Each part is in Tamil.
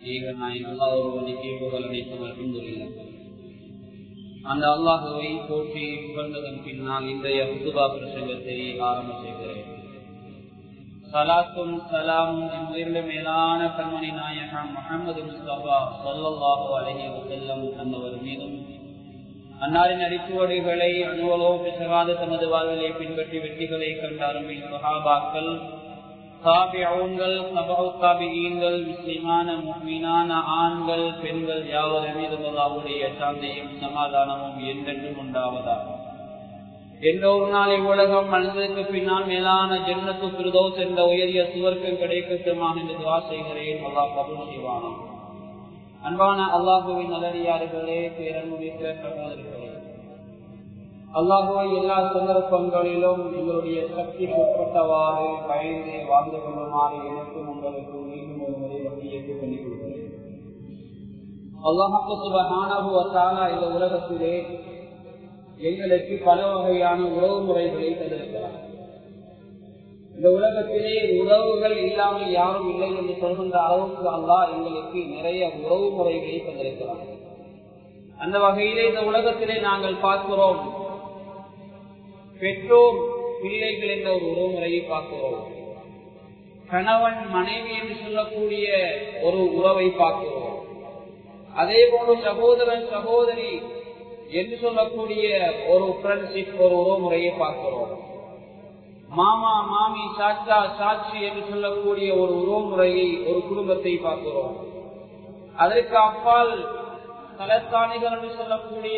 அந்த அல்லாஹுவை போற்றி புகழ்ந்ததன் பின்னால் இன்றைய ஹுதுபா பிரசங்கத்தை ஆரம்ப செய்கிறேன். சலாத்தும் சலாமும் உயிரிலும் மேலான கண்மணி நாயகம் முஹம்மது முஸ்தபா ஸல்லல்லாஹு அலைஹி வஸல்லம் அன்னவர் மீதும் அன்னாரின் அடிச்சுவடுகளை அனுவலோ பிசகாத தமது வாழ்விலை பின்பற்றி வெற்றிகளை கண்டாரும் சஹாபாக்கள், தாபிஊன்கள், தபஉ தாபிஈன்கள், முஸ்லிமான முஃமினான ஆண்கள் பெண்கள் யாவர் மீதும் அல்லாஹ்வுடைய சாந்தியும் சமாதானமும் என்றென்றும் உண்டாவதாக. எந்த ஒரு நாளை உலகம் மனிதனுக்கு பின்னால் மேலான ஜன்னத்து ஃபிர்தௌஸ் என்ற உயரிய சுவர்க்கம் கிடைக்கட்டுமாக என்று துஆ செய்கிறேன். அல்லாஹ் கபூல் செய்வானாக. அன்பான அல்லாஹுவின் நல்லடியார்களே, பேரன்புமிக்க சகோதரர்களே, அல்லாஹுவை எல்லா சந்தர்ப்பங்களிலும் எங்களுடைய சக்திக்கு உட்பட்டவாறு பயந்து வாழ்ந்து கொள்ளுமாறு எனக்கும் உங்களுக்கு மீண்டும் ஒரு முறை வசியத்தை பண்ணிக் கொள்கிறேன். அல்லாஹ் சுப்ஹானஹு வ தஆலா இந்த உலகத்திலே எங்களுக்கு பல வகையான உறவு முறைகளை தந்திருக்கிறார். இந்த உலகத்திலே உறவுகள் இல்லாமல் யாரும் இல்லை என்று சொல்கின்ற அளவுக்கு அல்லாஹ் எங்களுக்கு நிறைய உறவு முறைகளை தந்திருக்கிறார். அந்த வகையிலே இந்த உலகத்திலே நாங்கள் பார்க்கிறோம், பெற்றோர் பிள்ளைகள் என்ற ஒரு உறவு முறையை பார்க்கிறோம், கணவன் மனைவி என்று சொல்லக்கூடிய ஒரு உறவை பார்க்கிறோம், அதே போன்று சகோதரன் சகோதரி என்று சொல்லக்கூடிய ஒரு ஃப்ரெண்ட்ஷிப் ஒரு உறவு முறையை பார்க்கிறோம், மாமா மாமி சாச்சா சாட்சி என்று சொல்லக்கூடிய ஒரு உறவு முறையை ஒரு குடும்பத்தை பார்க்கிறோம். அதற்கு அப்பால் தலத்தானிகள் என்று சொல்லக்கூடிய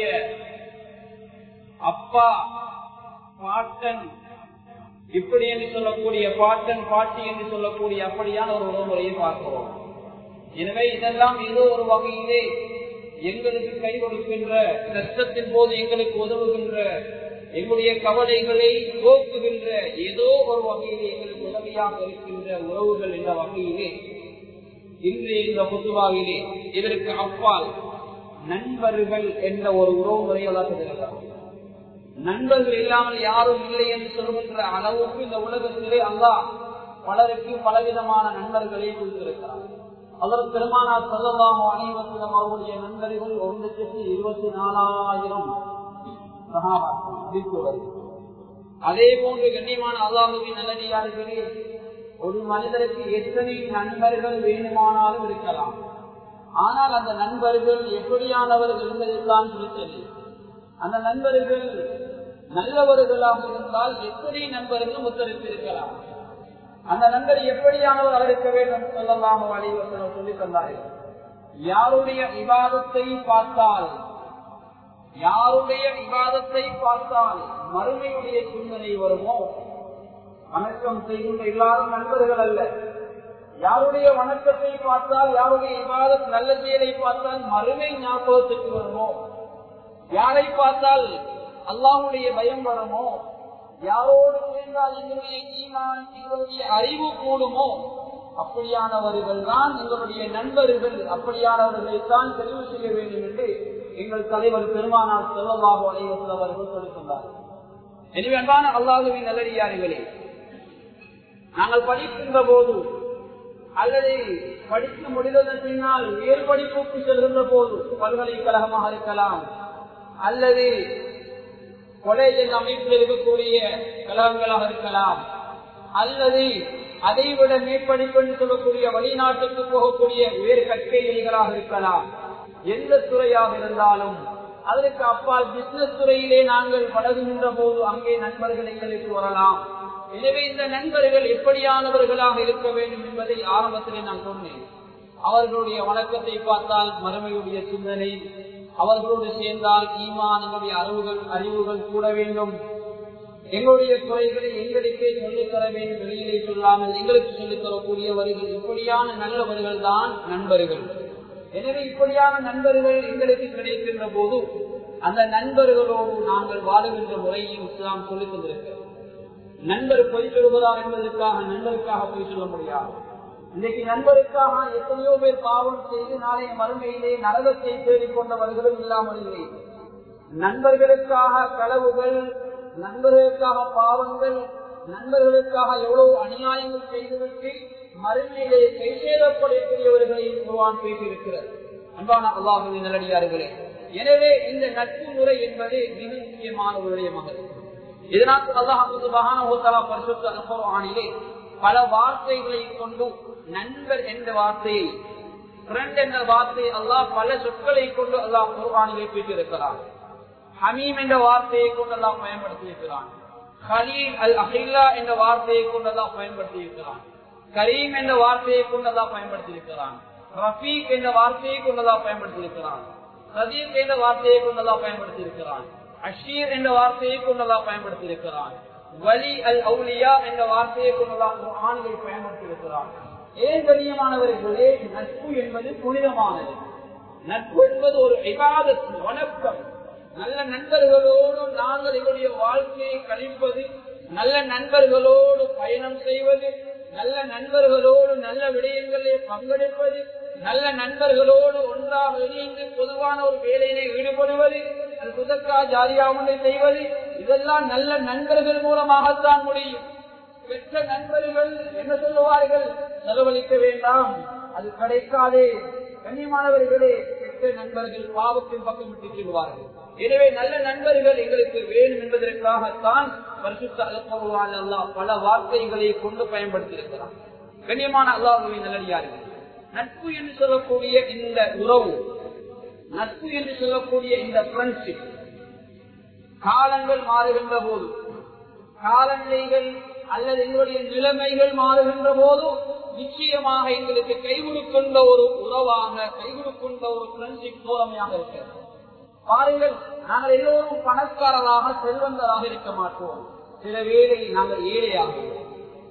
அப்பா பாட்டன் இப்படி என்று சொல்லக்கூடிய பாட்டன் பாட்டி என்று சொல்லக்கூடிய அப்படியான ஒரு உறவு முறையை பார்க்கிறோம். எனவே இதெல்லாம் ஏதோ ஒரு வகையிலே எங்களுக்கு கை கொடுக்கின்ற, கஷ்டத்தின் போது எங்களுக்கு உதவுகின்ற, எங்களுடைய கவலைகளை போக்குகின்ற, ஏதோ ஒரு வகையிலே எங்களுக்கு உதவியாக இருக்கின்ற உறவுகள் என்ற வகையிலே இன்று இந்த புதுவாகிலே இதற்கு அப்பால் நண்பர்கள் என்ற ஒரு உறவு முறையை வளர்த்திருக்கிறார். நண்பர்கள் இல்லாமல் யாரும் இல்லை என்று சொல்கின்ற அளவுக்கு இந்த உலகத்திலே அல்லாஹ் பலருக்கு பலவிதமான நண்பர்களை கொடுத்திருக்கிறார். அதற்கு பெருமானார் ஸல்லல்லாஹு அலைஹி வஸல்லம் அவருடைய நண்பர்கள் 1,24,000 சஹாபாக்கள். அதே போன்று கண்ணியமான அல்லாஹ்வின் நல்லடியார்களே, ஒரு மனிதருக்கு எத்தனை நண்பர்கள் வேணுமானாலும் இருக்கலாம். ஆனால் அந்த நண்பர்கள் எப்படியானவர்கள் என்பதைத்தான் குறித்தது. அந்த நண்பர்கள் நல்லவர்களாக இருந்தால் எத்தனை நண்பர்கள் ஒத்தரித்து இருக்கலாம். அந்த நண்பர் எப்படியானவர் இருக்க வேண்டும் ஸல்லல்லாஹு அலைஹி வஸல்லம் சொல்லி தந்தார்கள். யாருடைய இபாதத்தை பார்த்தால் மறுமையுடைய சிந்தனை வருமோ, வணக்கம் செய்கின்ற எல்லாரும் நண்பர்கள் அல்ல. யாருடைய வணக்கத்தை பார்த்தால், யாருடைய இபாதத் நல்ல செயலை பார்த்தால் மறுமை ஞாபகத்துக்கு வருமோ, யாரை பார்த்தால் அல்லாஹ்வுடைய பயம் வருமோ, யாரோடு சேர்ந்தால் எங்களுடைய ஈமான் எங்களுடைய அறிவு கூடுமோ, அப்படியானவர்கள் தான் எங்களுடைய நண்பர்கள். அப்படியானவர்களை தான் தெரிவு செய்ய வேண்டும் என்று எங்கள் தலைவர் பெருமானார் ஸல்லல்லாஹு அலைஹி வஸல்லம் அவர்கள் சொல்லியிருந்தார். எனவே அன்பான அல்லாஹ்வின் நல்லடியார்களே, நாங்கள் படிக்கின்ற போது அல்லது படித்து முடிந்ததன் பின்னால் வேறு படிப்புக்கு செல்கின்ற போது, பல்கலைக்கழகமாக இருக்கலாம் அல்லது கொலேஜ் அமைப்பில் இருக்கக்கூடிய கழகங்களாக இருக்கலாம், அல்லது அதைவிட மேற்படிப்பு என்று சொல்லக்கூடிய வெளிநாட்டுக்கு போகக்கூடிய வேறு கற்கைகளாக இருக்கலாம். எந்த துறையாக இருந்தாலும் அதற்கு அப்பால் பிசினஸ் துறையிலே நாங்கள் பழகுகின்ற போது அங்கே நண்பர்கள் எங்களுக்கு வரலாம். எனவே இந்த நண்பர்கள் எப்படியானவர்களாக இருக்க வேண்டும் என்பதை ஆரம்பத்திலே நான் சொன்னேன். அவர்களுடைய வணக்கத்தை பார்த்தால் மறுமையுடைய சிந்தனை, அவர்களோடு சேர்ந்தால் ஈமானுடைய அறிவுகள் கூட வேண்டும், எங்களுடைய குறைகளை எங்களுக்கே சொல்லித் தர வேண்டும், வெளியிலே சொல்லாமல் எங்களுக்கு சொல்லித் தரக்கூடியவர்கள், இப்படியான நல்லவர்கள் தான் நண்பர்கள். எனவே இப்படியான நண்பர்கள் எங்களுக்கு கிடைக்கின்ற போது அந்த நண்பர்களோடு நாங்கள் வாழுகின்ற முறையும் இஸ்லாம் சொல்லித் தந்திருக்கிறது. நண்பர் பொய் சொல்கிறார் என்பதற்காக நண்பருக்காக பொய் சொல்ல முடியாது. இன்னைக்கு நண்பருக்காக எத்தனையோ பேர் பாவம் செய்து நாளைய மறுமையிலே நரகத்தை தேடிக் கொண்டவர்களும் இல்லாமல் இல்லை. நண்பர்களுக்காக களவுகள், நண்பர்களுக்காக பாவங்கள், நண்பர்களுக்காக எவ்வளவு அநியாயங்கள் செய்துவிட்டு மறுமையிலே கைசேதப்படக்கூடியவர்களையும் குர்ஆன் பேசியிருக்கிறது. அன்பான அல்லாஹ்வின் நல்லடியார்களே, எனவே இந்த நட்பு முறை என்பது மிக முக்கியமான ஒரு விடயமாக. இதனால் அல்லாஹ் சுப்ஹானஹு வ தஆலா பரிசுத்த அல் குர்ஆனிலே பல வார்த்தைகளை கொண்டு நண்பர் என்ற வார்த்தையை, ஃப்ரெண்ட் என்ற வார்த்தையை அல்லாஹ் பல சொற்களை கொண்டு அல்லாஹ் குர்ஆனிலே பேசியிருக்கிறான். ஹமீம் என்ற வார்த்தையை கொண்டு அல்லாஹ் பயன்படுத்தி இருக்கிறான். கலீல் அல் அஹில்லா என்ற வார்த்தையை கொண்டு அல்லாஹ் பயன்படுத்தி இருக்கிறான். கரீம் என்ற வார்த்தையை கொண்டு அல்லாஹ் பயன்படுத்தி இருக்கிறான். ரஃபீக் என்ற வார்த்தையை கொண்டு அல்லாஹ் பயன்படுத்தி இருக்கிறான். சதீக் என்ற வார்த்தையை கொண்டு அல்லாஹ் பயன்படுத்தி இருக்கிறான். அஷீர் என்ற வார்த்தையை கொண்டு அல்லாஹ் பயன்படுத்தி இருக்கிறான். வலி அல் அவுலியா என்ற வார்த்தையை கொண்டு அல்லாஹ் குர்ஆனிலே பயன்படுத்தி இருக்கிறான். ஏன் கண்ணியமானவர்களே, நட்பு என்பது புனிதமானது. நட்பு என்பது ஒரு இபாதத், வணக்கம். நல்ல நண்பர்களோடு நாங்கள் எங்களுடைய வாழ்க்கையை கழிப்பது, நல்ல நண்பர்களோடு பயணம் செய்வது, நல்ல நண்பர்களோடு நல்ல விடயங்களிலே பங்கெடுப்பது, நல்ல நண்பர்களோடு ஒன்றாக இணைந்து பொதுவான ஒரு வேலையிலே ஈடுபடுவது, சுதக்கா ஜாரியாவுண்டை செய்வது, இதெல்லாம் நல்ல நண்பர்கள் மூலமாகத்தான் முடியும். பெற்ற நண்பர்கள் என்ன சொல்லுவார்கள்? செலவழிக்க வேண்டாம், அது கிடைக்காதே. கண்ணியமானவர்களே, பெற்ற நண்பர்கள் பாவத்தின் பக்கம் விட்டு செல்வார்கள். எனவே நல்ல நண்பர்கள் எங்களுக்கு வேணும் என்பதற்காகத்தான் பரிசுத்த அல் குர்ஆன் அல்லாஹ் பல வார்த்தைகளை கொண்டு பயன்படுத்தி இருக்கிறார். கண்ணியமான அல்லாஹ்வின் நல்லடியார்கள், நட்பு என்று சொல்லக்கூடிய இந்த உறவு, நட்பு என்று சொல்லக்கூடிய இந்த ஃப்ரெண்ட்ஷிப், காலங்கள் மாறுகின்ற போது, காலநிலைகள் அல்லது எங்களுடைய நிலைமைகள் மாறுகின்ற போது நிச்சயமாக எங்களுக்கு கை கொடுக்கின்ற ஒரு உறவாக, கை கொடுக்கின்ற ஒரு ஃப்ரெண்ட்ஷிப் தோழமையாக இருக்கிறது. பாருங்கள், நாங்கள் எல்லோரும் பணக்காரராக செல்வந்தராக இருக்க மாட்டோம். சில வேளை நாங்கள் ஏழையாகிறோம்.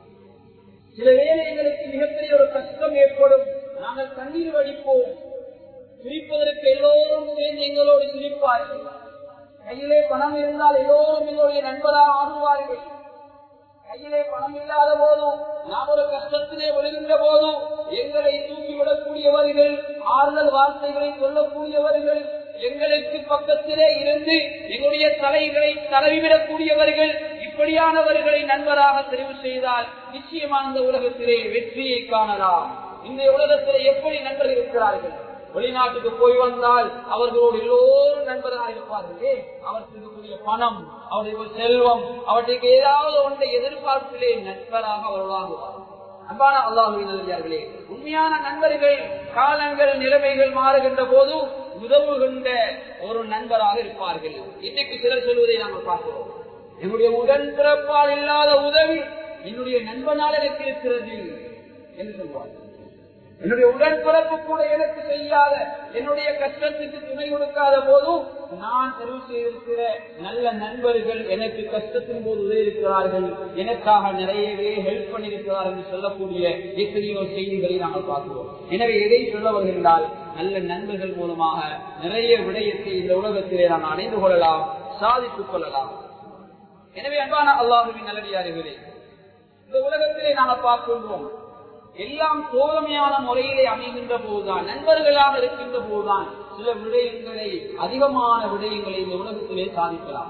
சில வேளை எங்களுக்கு மிகப்பெரிய ஒரு கஷ்டம் ஏற்படும், நாங்கள் கண்ணீர் வடிப்போம். சிரிப்பதற்கு எல்லோரும் சேர்ந்து எங்களோடு சிரிப்பார்கள். கையிலே பணம் இருந்தால் எல்லோரும் எங்களுடைய நண்பராக ஆகுவார்கள். கையிலே பணம் இல்லாத போதும், நாம் ஒரு கஷ்டத்திலே விழுகின்ற போதும் எங்களை தூக்கிவிடக்கூடியவர்கள், ஆறுதல் வார்த்தைகளை சொல்லக்கூடியவர்கள், எங்களுக்கு பக்கத்திலே இருந்து எங்களுடைய தலைகளை தடவிவிடக்கூடியவர்கள், இப்படியானவர்களை நண்பராக தெரிவு செய்தால் நிச்சயமான இந்த உலகத்திலே வெற்றியை காணலாம். இந்த உலகத்திலே எப்படி நண்பர்கள் இருக்கிறார்கள்? வெளிநாட்டுக்கு போய் வந்தால் அவர்களோடு எல்லோரும் நண்பராக இருப்பார்களே, அவர்களுடைய பணம், அவருடைய செல்வம், அவற்றுக்கு ஏதாவது ஒன்றை எதிர்பார்ப்பிலே நண்பராக அவர்களாகுவார். அன்பான அல்லாஹ்வின் நல்லடியார்களே, உண்மையான நண்பர்கள் காலங்கள் நிலைமைகள் மாறுகின்ற போது உதவுகின்ற ஒரு நண்பராக இருப்பார்கள். இன்னைக்கு சிலர் சொல்வதை நாங்கள் பார்க்கிறோம், என்னுடைய உடன்பிறப்பால் இல்லாத உதவி என்னுடைய நண்பனால் எனக்கு இருக்கிறது என்று சொல்வார்கள். என்னுடைய உடன்பிறப்பு கூட எனக்கு செய்யாத, என்னுடைய கஷ்டத்துக்கு துணை கொடுக்காத போதும் நான் தெரிவு செய்திருக்கிற நல்ல நண்பர்கள் எனக்கு கஷ்டத்தின் போது உதவி இருக்கிறார்கள், எனக்காக நிறையவே ஹெல்ப் பண்ணியிருக்கிறார்கள் என்று சொல்லக்கூடிய எத்தனையோ செய்திகளை நாங்கள் பார்க்கிறோம். எனவே எதை சொல்ல வருகின்றால், நல்ல நண்பர்கள் மூலமாக நிறைய விடயத்தை இந்த உலகத்திலே நாம் அடைந்து கொள்ளலாம், சாதித்துக் கொள்ளலாம். எனவே அன்பான அல்லாஹ்வின் நல்லடியார்களே, இந்த உலகத்திலே நாங்கள் பார்க்கின்றோம், எல்லாம் தோழமையான முறையிலே அமைகின்ற போதுதான், நண்பர்களாக இருக்கின்ற போதுதான் சில விடயங்களை, அதிகமான விடயங்களை இந்த உலகத்திலே சாதிக்கலாம்.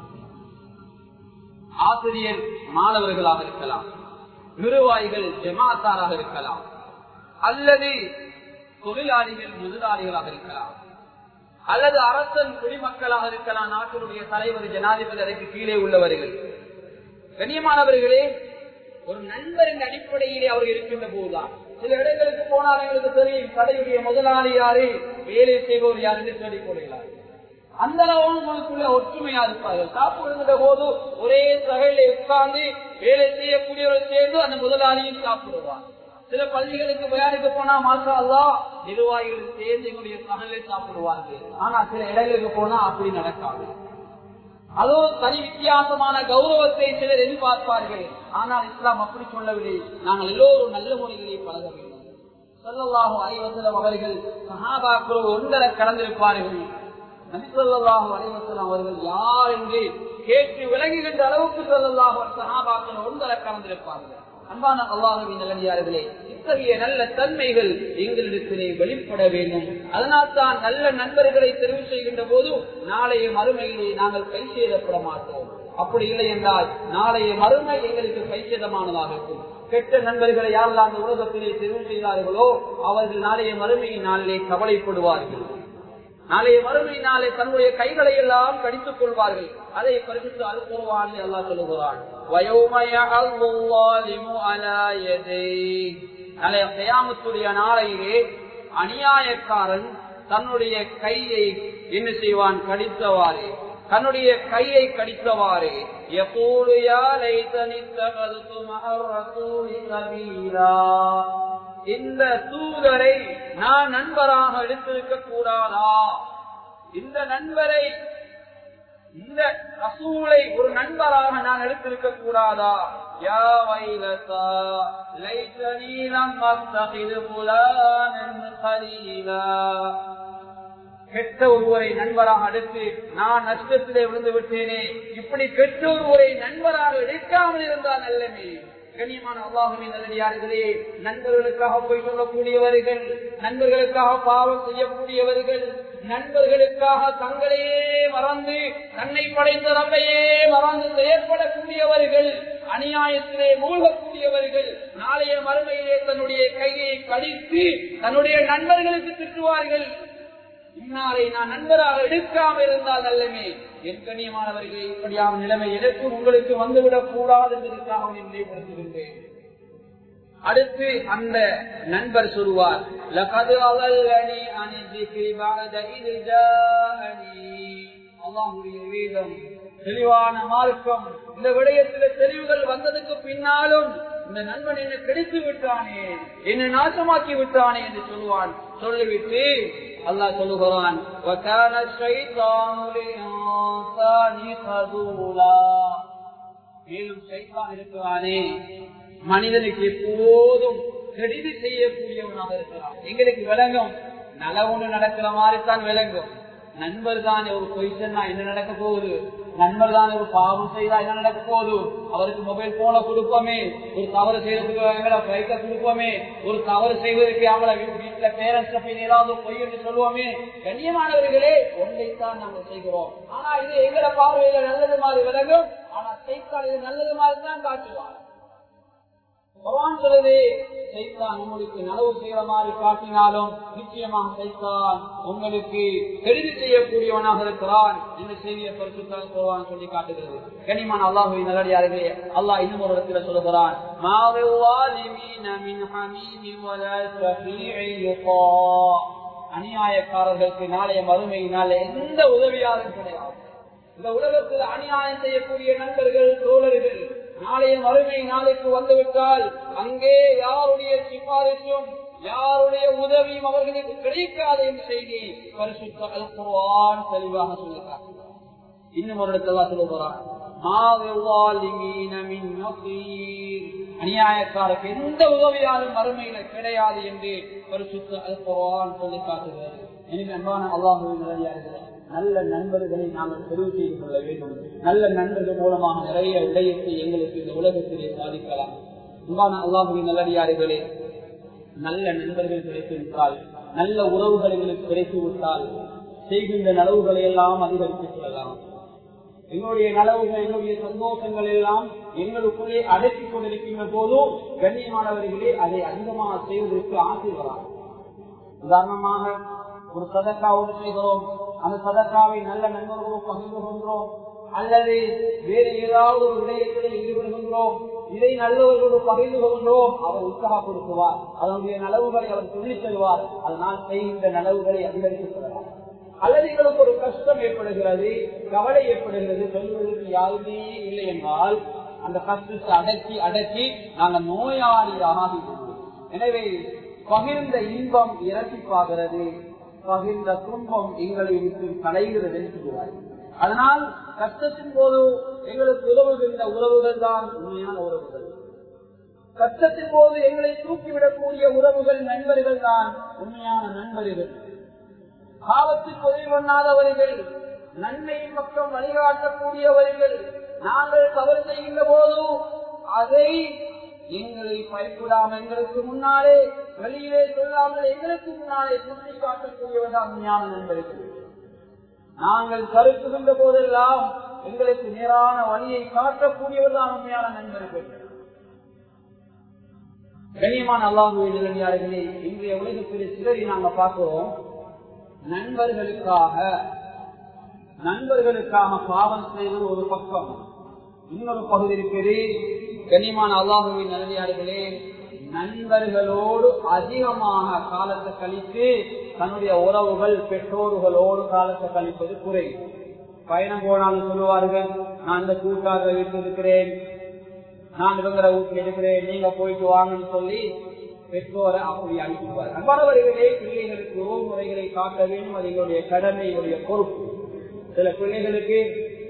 ஆசிரியர் மாணவர்களாக இருக்கலாம், நிர்வாகிகள் ஜமாத்தாராக இருக்கலாம், அல்லது தொழிலாளிகள் முதலாளிகளாக இருக்கலாம், அல்லது அரசன் குடிமக்களாக இருக்கலாம், நாட்டினுடைய தலைவர் ஜனாதிபதி அதற்கு கீழே உள்ளவர்கள். கண்ணியமானவர்களே, ஒரு நண்பரின் அடிப்படையிலே அவர்கள் இருக்கின்ற போதுதான் சில இடங்களுக்கு போனால் எங்களுக்கு தெரியும் கடையுடைய முதலாளி யாரு, வேலை செய்பவர் யார் என்று சொல்லிக் கொள்கிறார். அந்த அளவுக்குள்ள ஒற்றுமையா இருப்பார்கள். சாப்பிடுகின்ற போது ஒரே சகையில உட்கார்ந்து வேலை செய்யக்கூடியவர்கள் சேர்ந்து அந்த முதலாளியும் சாப்பிடுவார். சில பள்ளிகளுக்கு பயானுக்கு போனா மாஷா அல்லாஹ் நிர்வாகிகள் சேர்ந்து எங்களுடைய சகையிலே சாப்பிடுவார்கள். ஆனா சில இடங்களுக்கு போனா அப்படி நடக்காது. அதோ தனி வித்தியாசமான கௌரவத்தை சிலர் எதிர்பார்ப்பார்கள். ஆனால் இஸ்லாம் அப்படி சொல்லவில்லை. நாங்கள் எல்லோரும் நல்ல முறைகளை பழக வேண்டும். ஸல்லல்லாஹு அலைஹி வஸல்லம் அவர்கள் சஹாபாக்களோடு ஒன்றரை கலந்திருப்பார்கள். நபி ஸல்லல்லாஹு அலைஹி வஸல்லம் அவர்கள் யார் என்று கேட்டு விளங்குகின்ற அளவுக்கு ஸல்லல்லாஹு அலைஹி வஸல்லம் சஹாபாக்களோடு ஒன்றரை கலந்திருப்பார்கள். அன்பான அல்லாஹ்வின் நல்லடியார்களே, இத்தகைய நல்ல தன்மைகள் எங்களிடத்திலே வெளிப்பட வேண்டும். அதனால் தான் நல்ல நண்பர்களை தெரிவு செய்கின்ற போது நாளைய மறுமையிலே நாங்கள் கைசேதப்பட மாட்டோம். அப்படி இல்லை என்றால் நாளைய மறுமை எங்களுக்கு கைசேதமானதாக இருக்கும். கெட்ட நண்பர்களை யாரெல்லாம் அந்த உலகத்திலே தெரிவு செய்தார்களோ அவர்கள் நாளைய மறுமை நாளிலே கவலைப்படுவார்கள். நாளைய மறுமை நாளே தன்னுடைய கைகளை எல்லாம் கடித்துக் கொள்வார்கள். அதை பரிசுத்த அல் குர்ஆனில் அல்லாஹ் சொல்லுகிறான், நாளைய கியாமத்துடைய நாளையிலே அநியாயக்காரன் தன்னுடைய கையை என்ன செய்வான்? கடித்தவாறு, தன்னுடைய கையை கடித்தவாறு யகூலு யா லைதனி இத்தகதுது மஅர் ரசூலி சபீலா, இந்த தூதரை நான் நண்பராக எடுத்திருக்க கூடாதா? இந்த நண்பரை, இந்த ரசூலை ஒரு நண்பராக நான் எடுத்திருக்க கூடாதா? யா வைலதா லைதனி லம் அத்தகிது ஃபுலானன் கலீலா, கெட்ட ஒருவரை நண்பராக எடுத்து நான் நஷ்டத்திலே விழுந்து விட்டேனே, இப்படி கெட்ட ஒருவரை நண்பராக எடுக்காமல் இருந்தால் நல்லமே. கண்ணியமான அல்லாஹ்வின் நல்லடியார்களே, நண்பர்களுக்காக போய் சொல்லக்கூடியவர்கள், நண்பர்களுக்காக பாவம் செய்யக்கூடியவர்கள், நண்பர்களுக்காக தங்களையே மறந்து தன்னை படைத்த ரப்பையே மறந்து செயற்படக்கூடியவர்கள், அநியாயத்திலே மூழ்கக்கூடியவர்கள், நாளைய மறுமையிலே தன்னுடைய கையை கடித்து தன்னுடைய நண்பர்களுக்கு திட்டுவார்கள். இன்னாரை நான் நண்பராக எடுக்காமல் இருந்தால் நல்லமே. என் கண்ணியமானவர்களே, இப்படியான நிலைமை எனக்கும் உங்களுக்கு வந்துவிடக் கூடாது என்பதற்காக நினைவுபடுத்துகின்றேன். அடுத்து அந்த நண்பர் சொல்வார், லகது அலல்லனி அனி ذிக்ரி பஅத இத் ஜாஅனி, அல்லாஹ்வுடைய வேதம், தெளிவான மார்க்கம், இந்த விடயத்தில் தெளிவுகள் வந்ததுக்கு பின்னாலும் இந்த நண்பன் என்னை கெடுத்து விட்டானே, என்னை நாசமாக்கி விட்டானே என்று சொல்லுவான். சொல்லிவிட்டு அல்லாஹ் சொல்லுகிறான், வகான ஷைத்தானு லின்சானி கதூலா, மேலும் ஷைத்தான் இருக்கிறானே மனிதனுக்கு எப்போதும் கெடுதி செய்யக்கூடியவனாக இருக்கிறான். எங்களுக்கு விளங்கும், நலவுன்னு நடக்கிற மாதிரி தான் விளங்கும். நண்பர் தான் ஒரு பொய் சொன்னா என்ன நடக்க போகுது, நண்பர் தான் ஒரு பாவம் செய்தா என்ன நடக்க போகுது, அவருக்கு மொபைல் போனை கொடுப்போமே, ஒரு தவறு செய்வதற்கு பைக்க கொடுப்போமே, ஒரு தவறு செய்வதற்கு அவங்கள வீட்டுல பேரண்ட்ஸ் ஏதாவது பொய் என்று சொல்லுவோமே. கண்ணியமானவர்களே, ஒன்றைத்தான் நாங்கள் செய்கிறோம். ஆனா இது எங்களை பார்வையில நல்லது மாதிரி விளங்கும். ஆனா சைத்தான் இது நல்லது மாதிரி தான் காட்டுவார். பகவான் சொல்லுது, சைத்தான் உங்களுக்கு நலவு செய்யற மாதிரி காட்டினாலும் நிச்சயமாக சைத்தான் உங்களுக்கு கெடுதி செய்யக்கூடியவனாக இருக்கிறான் இந்த செய்தியை பரிசுத்த குர்ஆன் சொல்லி காட்டுகிறது. கனிமான் அல்லாஹ்வின் நல்லடியார்களே, அல்லாஹ் இன்னும் ஒரு இடத்துல சொல்லுகிறான், அநியாயக்காரர்களுக்கு நாளைய மறுமையினால எந்த உதவியாலும் கிடையாது. இந்த உலகத்தில் அநியாயம் செய்யக்கூடிய நண்பர்கள், தோழர்கள் நாளைய மறுமை நாளைக்கு வந்துவிட்டால் அங்கே யாருடைய சிபாரிசும் யாருடைய உதவியும் அவர்களுக்கு கிடைக்காது என்ற செய்தி பரிசுத்த அல் குர்ஆன் தெளிவாக சொல்லுகிறார். இன்னும் ஒரு இடத்துல சொல்லுகிறார், அநியாயக்காரருக்கு எந்த உதவியாலும் மறுமையில கிடையாது என்று பரிசுத்த அல் குர்ஆன் சொல்லி காட்டுகிறது. எனவே அன்பான அல்லாஹ்வின் நல்லடியார்களே, நல்ல நண்பர்களை நாங்கள் தெரிவு செய்து கொள்ள வேண்டும். நல்ல நண்பர்கள் மூலமாக நிறைய விடயத்தை எங்களுக்கு இந்த உலகத்திலே சாதிக்கலாம். அன்பான அல்லாஹ்வின் நல்லடியார்களே, நல்ல நண்பர்கள் கிடைத்துவிட்டால், நல்ல உறவுகள் எங்களுக்கு கிடைத்துவிட்டால் செய்கின்ற நலவுகளை எல்லாம் அதிகரித்துக் கொள்ளலாம். எங்களுடைய நலவுகள், எங்களுடைய சந்தோஷங்கள் எல்லாம் எங்களுக்குள்ளே அடக்கிக் கொண்டிருக்கின்ற போதும் கண்ணியமானவர்களே அதை அதிகமாக செய்வதற்கு ஆசை வராது. உதாரணமாக ஒரு சதக்காவோடு செய்கிறோம், அந்த சதக்காவை நல்ல நண்பர்களோடு பகிர்ந்து கொள்கிறோம், அல்லது வேறு ஏதாவது ஒரு விடயத்தில் ஈடுபடுகின்றோம், இதை நல்லவர்களோடு பகிர்ந்து கொள்கிறோம், அவர் உற்சாகப்படுத்துவார், அதனுடைய நலவுகளை அவர் சொல்லிச் செல்வார். அதனால் செய்கின்ற நலவுகளை அதிகரித்துக் கொள்ளலாம். அல்லது எங்களுக்கு ஒரு கஷ்டம் ஏற்படுகிறது, கவலை ஏற்படுகிறது, சொல்வதற்கு யாருமே இல்லை என்றால் அந்த கஷ்டத்தை அடக்கி அடக்கி நாங்கள் நோயாளியாக ஆகிவிடுவோம். எனவே பகிர்ந்த இன்பம் இரட்டிப்பாகிறது, பகிர்ந்த துன்பம் எங்களை விட்டு கலைகிறது என்று சொல்கிறார். அதனால் கஷ்டத்தின் போது எங்களுக்கு உதவுகின்ற உறவுகள் தான் உண்மையான உறவுகள். கஷ்டத்தின் போது எங்களை தூக்கிவிடக்கூடிய உறவுகள், நண்பர்கள் தான் உண்மையான நண்பர்கள். பாவத்திற்கு உதவி பண்ணாதவர்கள், நன்மையின் பக்கம் வழிகாட்டக்கூடியவர்கள். நாங்கள் தவறு செய்கின்ற போது அதை எங்களை பயப்படாமல் எங்களுக்கு முன்னாலே வெளியிலே சொல்லாமல் எங்களுக்கு முன்னாலே சுட்டி காட்டக்கூடியவர்கள் உண்மையான நண்பர்கள். நாங்கள் கருத்துகின்ற போதெல்லாம் எங்களுக்கு நேரான வழியை காட்டக்கூடியவர்கள் உண்மையான நண்பர்கள். கண்ணியமான அல்லாஹ்வுடைய நல்லடியார்களே, இன்றைய உலகத்தில் சிலரை நாங்க பார்க்கிறோம், நண்பர்களுக்காக பாவம் செய்வது ஒரு பக்கம், இன்னொரு பகுதி இருக்கிறது. கண்ணியமான அல்லாஹ்வுடைய நல்லடியார்களே, நண்பர்களோடு அதிகமாக காலத்தை கழித்து தன்னுடைய உறவுகள் பெற்றோர்களோடு காலத்தை கழிப்பது குறை. பயணம் போனாலும் சொல்லுவார்கள், நான் இந்த கூட்டாளர் வீட்டில் இருக்கிறேன், நான் இவங்கிற வீட்டில் இருக்கிறேன், நீங்க போயிட்டு வாங்கன்னு சொல்லி பெற்றோரை அப்படி அனுப்புவார். அவ்வாறவர்களே பிள்ளைகளுக்கு உறவு முறைகளை காட்ட வேண்டும். அது எங்களுடைய கடமை, எங்களுடைய பொறுப்பு. சில பிள்ளைகளுக்கு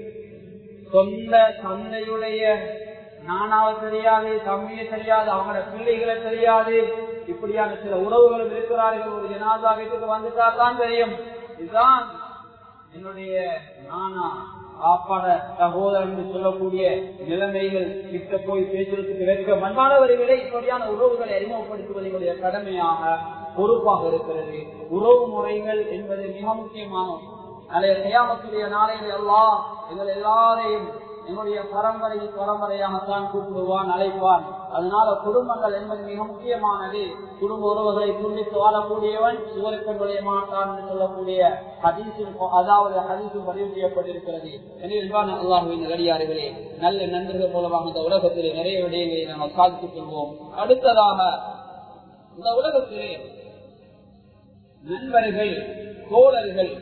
சொந்த தந்தையுடைய நானாவது தெரியாது, தம்மையை தெரியாது, அவங்களோட பிள்ளைகளை தெரியாது. இப்படியான சில உறவுகளும் இருக்கிறார்கள். ஒரு ஜனாதா வீட்டுக்கு வந்துட்டா தான் தெரியும், இதுதான் என்னுடைய நானா ஆப்பாட சகோதரன் என்று சொல்லக்கூடிய நிலைமைகள் கிட்ட போய் பேசுவதற்கு வைக்க மண்பானவர்களை இப்படியான உறவுகளை அறிமுகப்படுத்துவது எங்களுடைய கடமையாக பொறுப்பாக இருக்கிறது. உறவு முறைகள் என்பது மிக முக்கியமானது. நாளைய கியாமத்துடைய நாளையில் அல்லாஹ் எங்கள் எல்லாரையும் என்னுடைய பரம்பரையாகத்தான் கூப்பிடுவான், அழைப்பான். அதனால குடும்பங்கள் என்பது மிக முக்கியமானது. குடும்ப உறவுகளை துண்டித்து வாழக்கூடியவன் சுவருக்கு நுழைய மாட்டான் என்று சொல்லக்கூடிய ஹதீஸில், அதாவது ஹதீஸும் பதிவு செய்யப்பட்டிருக்கிறது. எனவே அல்லாஹ்வின் நல்லடியார்களே, நல்ல நண்பர்கள் மூலமாக இந்த உலகத்திலே நிறைய விடயங்களை நாம் சாதித்துக் கொள்வோம். அடுத்ததாக, இந்த உலகத்திலே நண்பர்கள், தோழர்கள்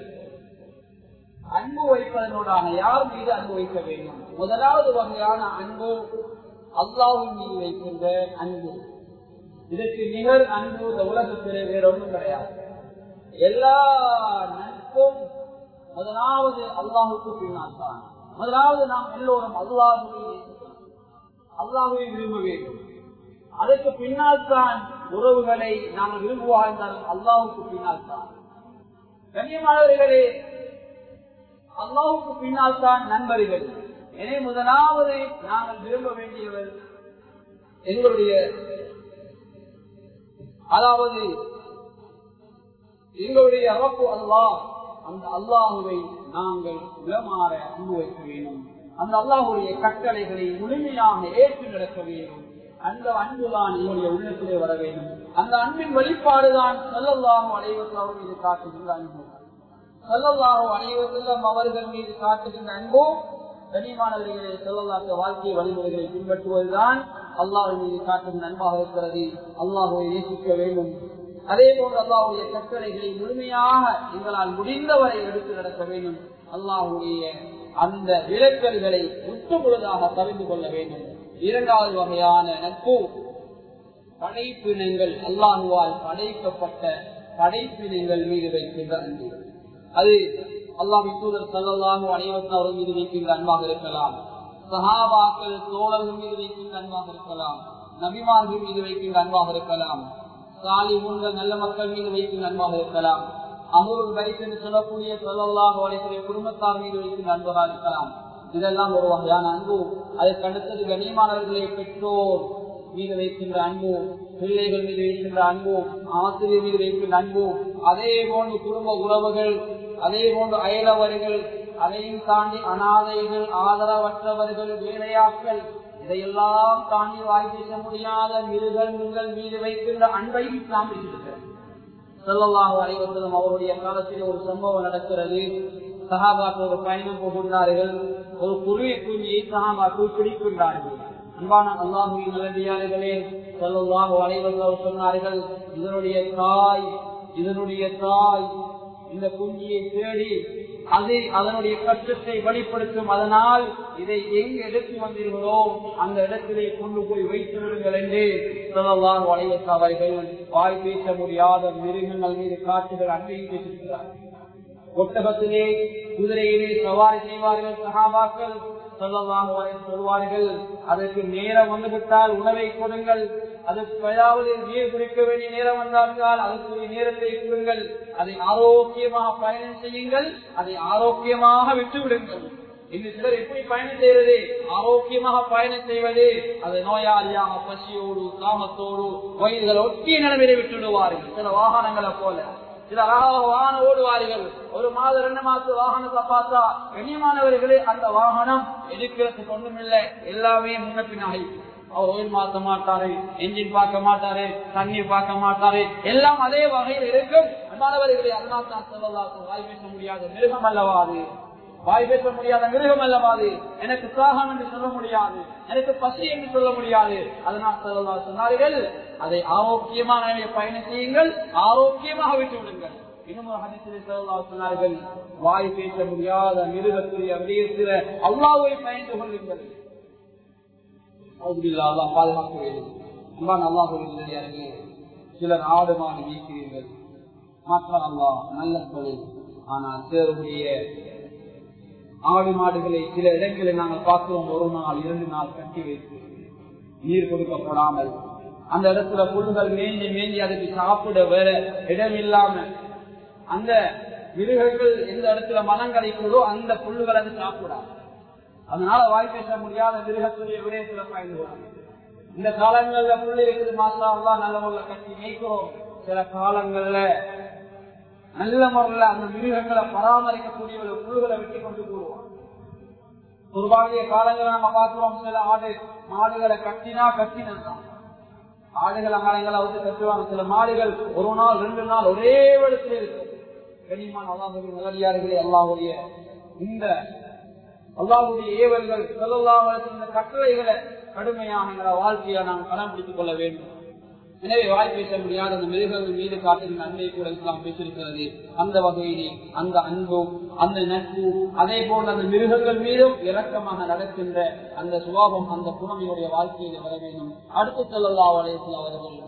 அன்பு வைப்பதனூடாக யார் மீது அன்பு வைக்க வேண்டும்? முதலாவது வகையான அன்பு அல்லாஹ்வின் மீது வைக்கின்ற அன்பு. இதற்கு நிகர் அன்பு இந்த உலகத்திலே வேறொன்றும் கிடையாது. எல்லா நட்பும் முதலாவது அல்லாஹுக்கு பின்னால் தான். முதலாவது நாம் எல்லோரும் அல்லாஹ்வை விரும்ப வேண்டும். அதற்கு பின்னால் தான் உறவுகளை நாங்கள் விரும்புவாழ்ந்தாலும் அல்லாஹுக்கு பின்னால் தான். கண்ணியமானவர்களே, அல்லாஹுக்கு பின்னால் தான் நண்பர்கள். எனவே முதலாவது நாங்கள் விரும்ப வேண்டியவர் எங்களுடைய, அதாவது எங்களுடைய ரப்பு அல்லாஹ். அந்த அல்லாஹுவை நாங்கள் உளமாற அன்பு வைக்க வேண்டும். அந்த அல்லாஹுடைய கட்டளைகளை முழுமையாக ஏற்று நடக்க வேண்டும். அந்த அன்புதான் எங்களுடைய உள்ளத்திலே வர வேண்டும். அந்த அன்பின் வெளிப்பாடுதான் ஸல்லல்லாஹு அலைஹி வஸல்லம் மீது காட்டுகின்ற அன்பு. ஸல்லல்லாஹு அலைஹி வஸல்லம் அவர்கள் மீது காட்டுகின்ற அன்பு, கனிமானவர்களே, ஸல்லல்லாஹு வாழ்க்கை வழிமுறைகளை பின்பற்றுவதுதான் அல்லாஹ்வின் மீது காட்டுகின்ற அன்பாக இருக்கிறது. அல்லாஹ்வை நேசிக்க வேண்டும். அதே போன்று அல்லாஹ்வுடைய கட்டளைகளை முழுமையாக எங்களால் முடிந்தவரை எடுத்து நடக்க வேண்டும். அல்லாஹ்வுடைய அந்த விலக்கல்களை முற்றுமுழுதாக தெரிந்து கொள்ள வேண்டும். இரண்டாவது வகையான நட்பு படைப்பினங்கள், அல்லாஹ்வால் படைக்கப்பட்ட படைப்பினங்கள் மீது வைக்கின்ற அன்பு. அது அல்லாஹ்வின் தூதர் ஸல்லல்லாஹு அலைஹி வஸல்லம் அவர்கள் மீது வைக்கின்ற அன்பாக இருக்கலாம், சஹாபாக்கள் தோழர்கள் மீது வைக்கின்ற அன்பாக இருக்கலாம், நபிமார்கள் மீது வைக்கின்ற அன்பாக இருக்கலாம், சாலிஹூன்கள் நல்ல மக்கள் மீது வைக்கின்ற அன்பாக இருக்கலாம், அஹ்லுல் பைத் என்று சொல்லக்கூடிய ஸல்லல்லாஹு அலைஹி வஸல்லம் குடும்பத்தார் மீது வைக்கின்ற அன்பாக இருக்கலாம். இதெல்லாம் ஒரு வகையான அன்பு. அதற்கு அடுத்தது கண்ணியமானவர்களை பெற்றோர் மீது வைக்கின்ற அன்பு, பிள்ளைகள் மீது வைக்கின்ற அன்பு, ஆசிரியர் மீது வைக்கின்ற அன்பு, அதே போன்று குடும்ப உறவுகள், அதே போன்று அயலவர்கள், அதையும் தாண்டி அனாதைகள், ஆதரவற்றவர்கள், வேலையாட்கள், இதையெல்லாம் தாண்டி வாய்ப்பேச முடியாத மிருகங்கள் மீது வைக்கின்ற அன்பை இஸ்லாம் இருக்கிறது. ஸல்லல்லாஹு அலைஹி வஸல்லம் அவருடைய காலத்தில் ஒரு சம்பவம் நடக்கிறது. சஹாபாக்கள் ஒரு பயணம் போகின்றார்கள். ஒரு குருவி குஞ்சியை சஹாபாக்கள் பிடிக்கின்றார்கள். அன்பான அல்லாஹ்வின் நல்லடியார்களே, ஸல்லல்லாஹு அலைஹி வஸல்லம் சொன்னார்கள், இதனுடைய தாய் இந்த குஞ்சியை தேடி அதனுடைய கஷ்டத்தை வெளிப்படுத்தும். அதனால் இதை எங்கு எடுத்து வந்தீர்களோ அந்த இடத்திலே கொண்டு போய் வைத்து விடுங்கள் என்று ஸல்லல்லாஹு அலைஹி வஸல்லம் அவர்கள் வாய் பேச முடியாத மிருகங்கள் மீது காட்டுகள் அன்பையும் பேசியிருக்கிறார். ஒட்டகத்திலே குதிரையிலே சவாரி செய்வார்கள் சஹாபாக்கள். ஸல்லல்லாஹு அலைஹி வஸல்லம் சொல்வார்கள், அதற்கு நேரம் வந்துவிட்டால் உணவை கொடுங்கள், அதற்கு ஏதாவது நீர் குடிக்க வேண்டிய நேரம் வந்தால் அதற்குரிய நேரத்தை கொடுங்கள், அதை ஆரோக்கியமாக பயணம் செய்யுங்கள், அதை ஆரோக்கியமாக விட்டு விடுங்கள். இன்று சிலர் எப்படி பயணம் செய்வது? ஆரோக்கியமாக பயணம் செய்வது, அது நோயாளியாக பசியோடு தாமத்தோடு வயதுகள் ஒட்டிய நிலைமையை விட்டுவிடுவார்கள். சில வாகனங்களை போல சில அழகாக வாகனம் ஓடுவார்கள். ஒரு மாதம் 2 மாசத்து வாகனத்தை பார்த்தா கண்ணியமானவர்களே, அந்த வாகனம் எடுக்கிறதுக்கு ஒன்றும் இல்லை, எல்லாமே முன்ன பின்னாகி அவர் ஓயில் மாற்ற மாட்டாரு, என்ஜின் பார்க்க மாட்டாரு, தண்ணீர் பார்க்க மாட்டாரு, எல்லாம் அதே வகையில் இருக்கும். மாணவர்களை அதனால் தான் சொல்லலாம், வாய் பேச முடியாத மிருகம் அல்லவா அது, வாய் பேச முடியாத மிருகம் அல்லவா அது, எனக்கு தாகம் என்று சொல்ல முடியாது, எனக்கு பசி என்று சொல்ல முடியாது. அதனால் சொல்லலாம் சொன்னார்கள், அதை ஆரோக்கியமான பயணம் செய்யுங்கள், ஆரோக்கியமாக விட்டு விடுங்கள். இன்னும் ஒரு ஹதீஸிலே ஸல்லல்லாஹு அலைஹி சொன்னார்கள், வாய் பேச முடியாத மிருகத்துடைய விடயத்திலே அல்லாஹ்வை பயந்து கொள்ளுங்கள். அல்ஹம்துலில்லாஹ், அல்லாஹ் பாதுகாக்க வேண்டும். அன்பான அல்லாஹ்வுடைய நல்லடியார்களே, சிலர் ஆடு மாடு மேய்க்கிறீர்கள், மாஷா அல்லாஹ், நல்ல தொழில். ஆனால் சிலருடைய ஆடு மாடுகளை சில இடங்களில் நாங்கள் பார்க்கிறோம், ஒரு நாள் 2 நாள் கட்டி வைத்து நீர் கொடுக்கப்படாமல் அந்த இடத்துல புல்கள் மேஞ்சி அதுக்கு சாப்பிட வேற இடம் இல்லாம அந்த மிருகங்கள் எந்த இடத்துல மனம் கிடைக்கிறதோ அந்த புல்லுகள் அது சாப்பிடாது. அதனால வாய் பேச முடியாத மிருகத்துடைய விடயத்துல பயந்துவாங்க. இந்த காலங்கள்ல புள்ளி இருக்குது, மாஷா அல்லாஹ், நல்ல முறையில் கட்டி மேய்க்கிறோம். சில காலங்கள்ல நல்ல முறையில் அந்த மிருகங்களை பராமரிக்கக்கூடிய புல்லுகளை வெட்டி கொண்டு போடுவோம். துர்பாகிய காலங்களை நம்ம பார்க்கிறோம், சில மாடுகளை கட்டினதான் ஆடுகள் அங்காலங்களை வந்து கட்டுவாங்க. சில மாடுகள் ஒரு நாள் 2 நாள் ஒரே இடத்துல இருக்கு. கனிமான் அல்லாஹ்வுடைய நல்லடியார்களே, அல்லாஹ்வுடைய இந்த அல்லாஹ்வுடைய ஏவல்கள் ஸல்லல்லாஹு அலைஹி வஸல்லம் கட்டளைகளை கடுமையாக எங்களை வாழ்க்கையை நாம் கடைபிடித்துக் கொள்ள வேண்டும். எனவே வாய் பேச முடியாத அந்த மிருகங்கள் மீது காட்டுகின்ற அன்பை கூட இஸ்லாம் பேசியிருக்கிறது. அந்த வகையிலே அந்த அன்பு, அந்த நட்பு, அதே போல அந்த மிருகங்கள் மீதும் இரக்கமாக நடக்கின்ற அந்த சுபாவம், அந்த குணமையுடைய வாழ்க்கையில வர வேண்டும். அடுத்து ஸல்லல்லாஹு அலைஹி வஸல்லம் அவர்கள்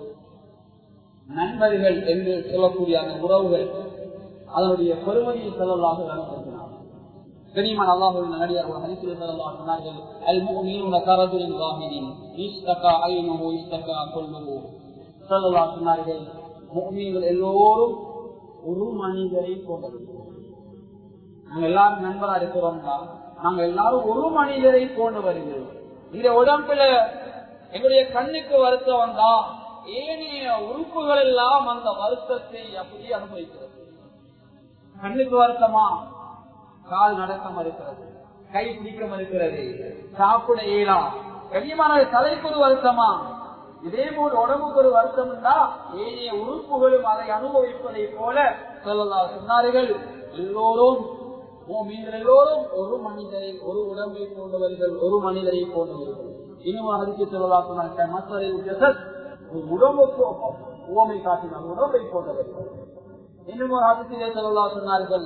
நண்பர்கள் என்று சொல்லக்கூடிய அந்த உறவுகள், அதனுடைய பெருமதியை ஸல்லல்லாஹு அலைஹி வஸல்லம் கனிமான் அல்லாஹ்வுடைய நல்லடியார் ஒரு ஹதீஸிலே ஸல்லல்லாஹு அலைஹி சொன்னார்கள், அல் முஃமினூன கரஜுலின் வாஹிதின் இஸ்தகா ஐனுஹு இஸ்தகா குல்லுஹு. ஸல்லல்லாஹு சொன்னார்கள், முஃமின்கள் எல்லோரும் ஒரு மனிதரை போன்றவர்கள். நாங்க எல்லாரும் நண்பரா இருக்கிறோம்னா நாங்க எல்லாரும் ஒரு மனிதரை போன்றவர்கள். இந்த உடம்புல எங்களுடைய கண்ணுக்கு வருத்தம் வந்தா ஏனைய உறுப்புகள் எல்லாம் அந்த வருத்தத்தை அப்படியே அனுபவிக்கிறது. கண்ணுக்கு வருத்தமா, கால் நடக்க மறுக்கிறது, கை பிடிக்க மறுக்கிறது, சாப்பிட இயலா. கண்ணியமான தலைக்கு ஒரு வருத்தமா, இதே போல் உடம்புக்கு ஒரு வருத்தம் இருந்தா ஏனைய உறுப்புகளும் அதை அனுபவிப்பதை போல ஸல்லல்லாஹு சொன்னார்கள், எல்லோரும் எல்லோரும் ஒரு மனிதரை, ஒரு உடம்பை போன்றவர்கள், ஒரு மனிதரை போன்றவர்கள். இன்னும் அதுக்கு ஸல்லல்லாஹு சொன்னார்கள், மஸ்ஸரல் ஒரு உடம்புக்கு உவமை காட்டினார், உடம்பை போன்றவர்கள். இன்னும் ஒரு ஹதீஸிலே ஸல்லல்லாஹு சொன்னார்கள்,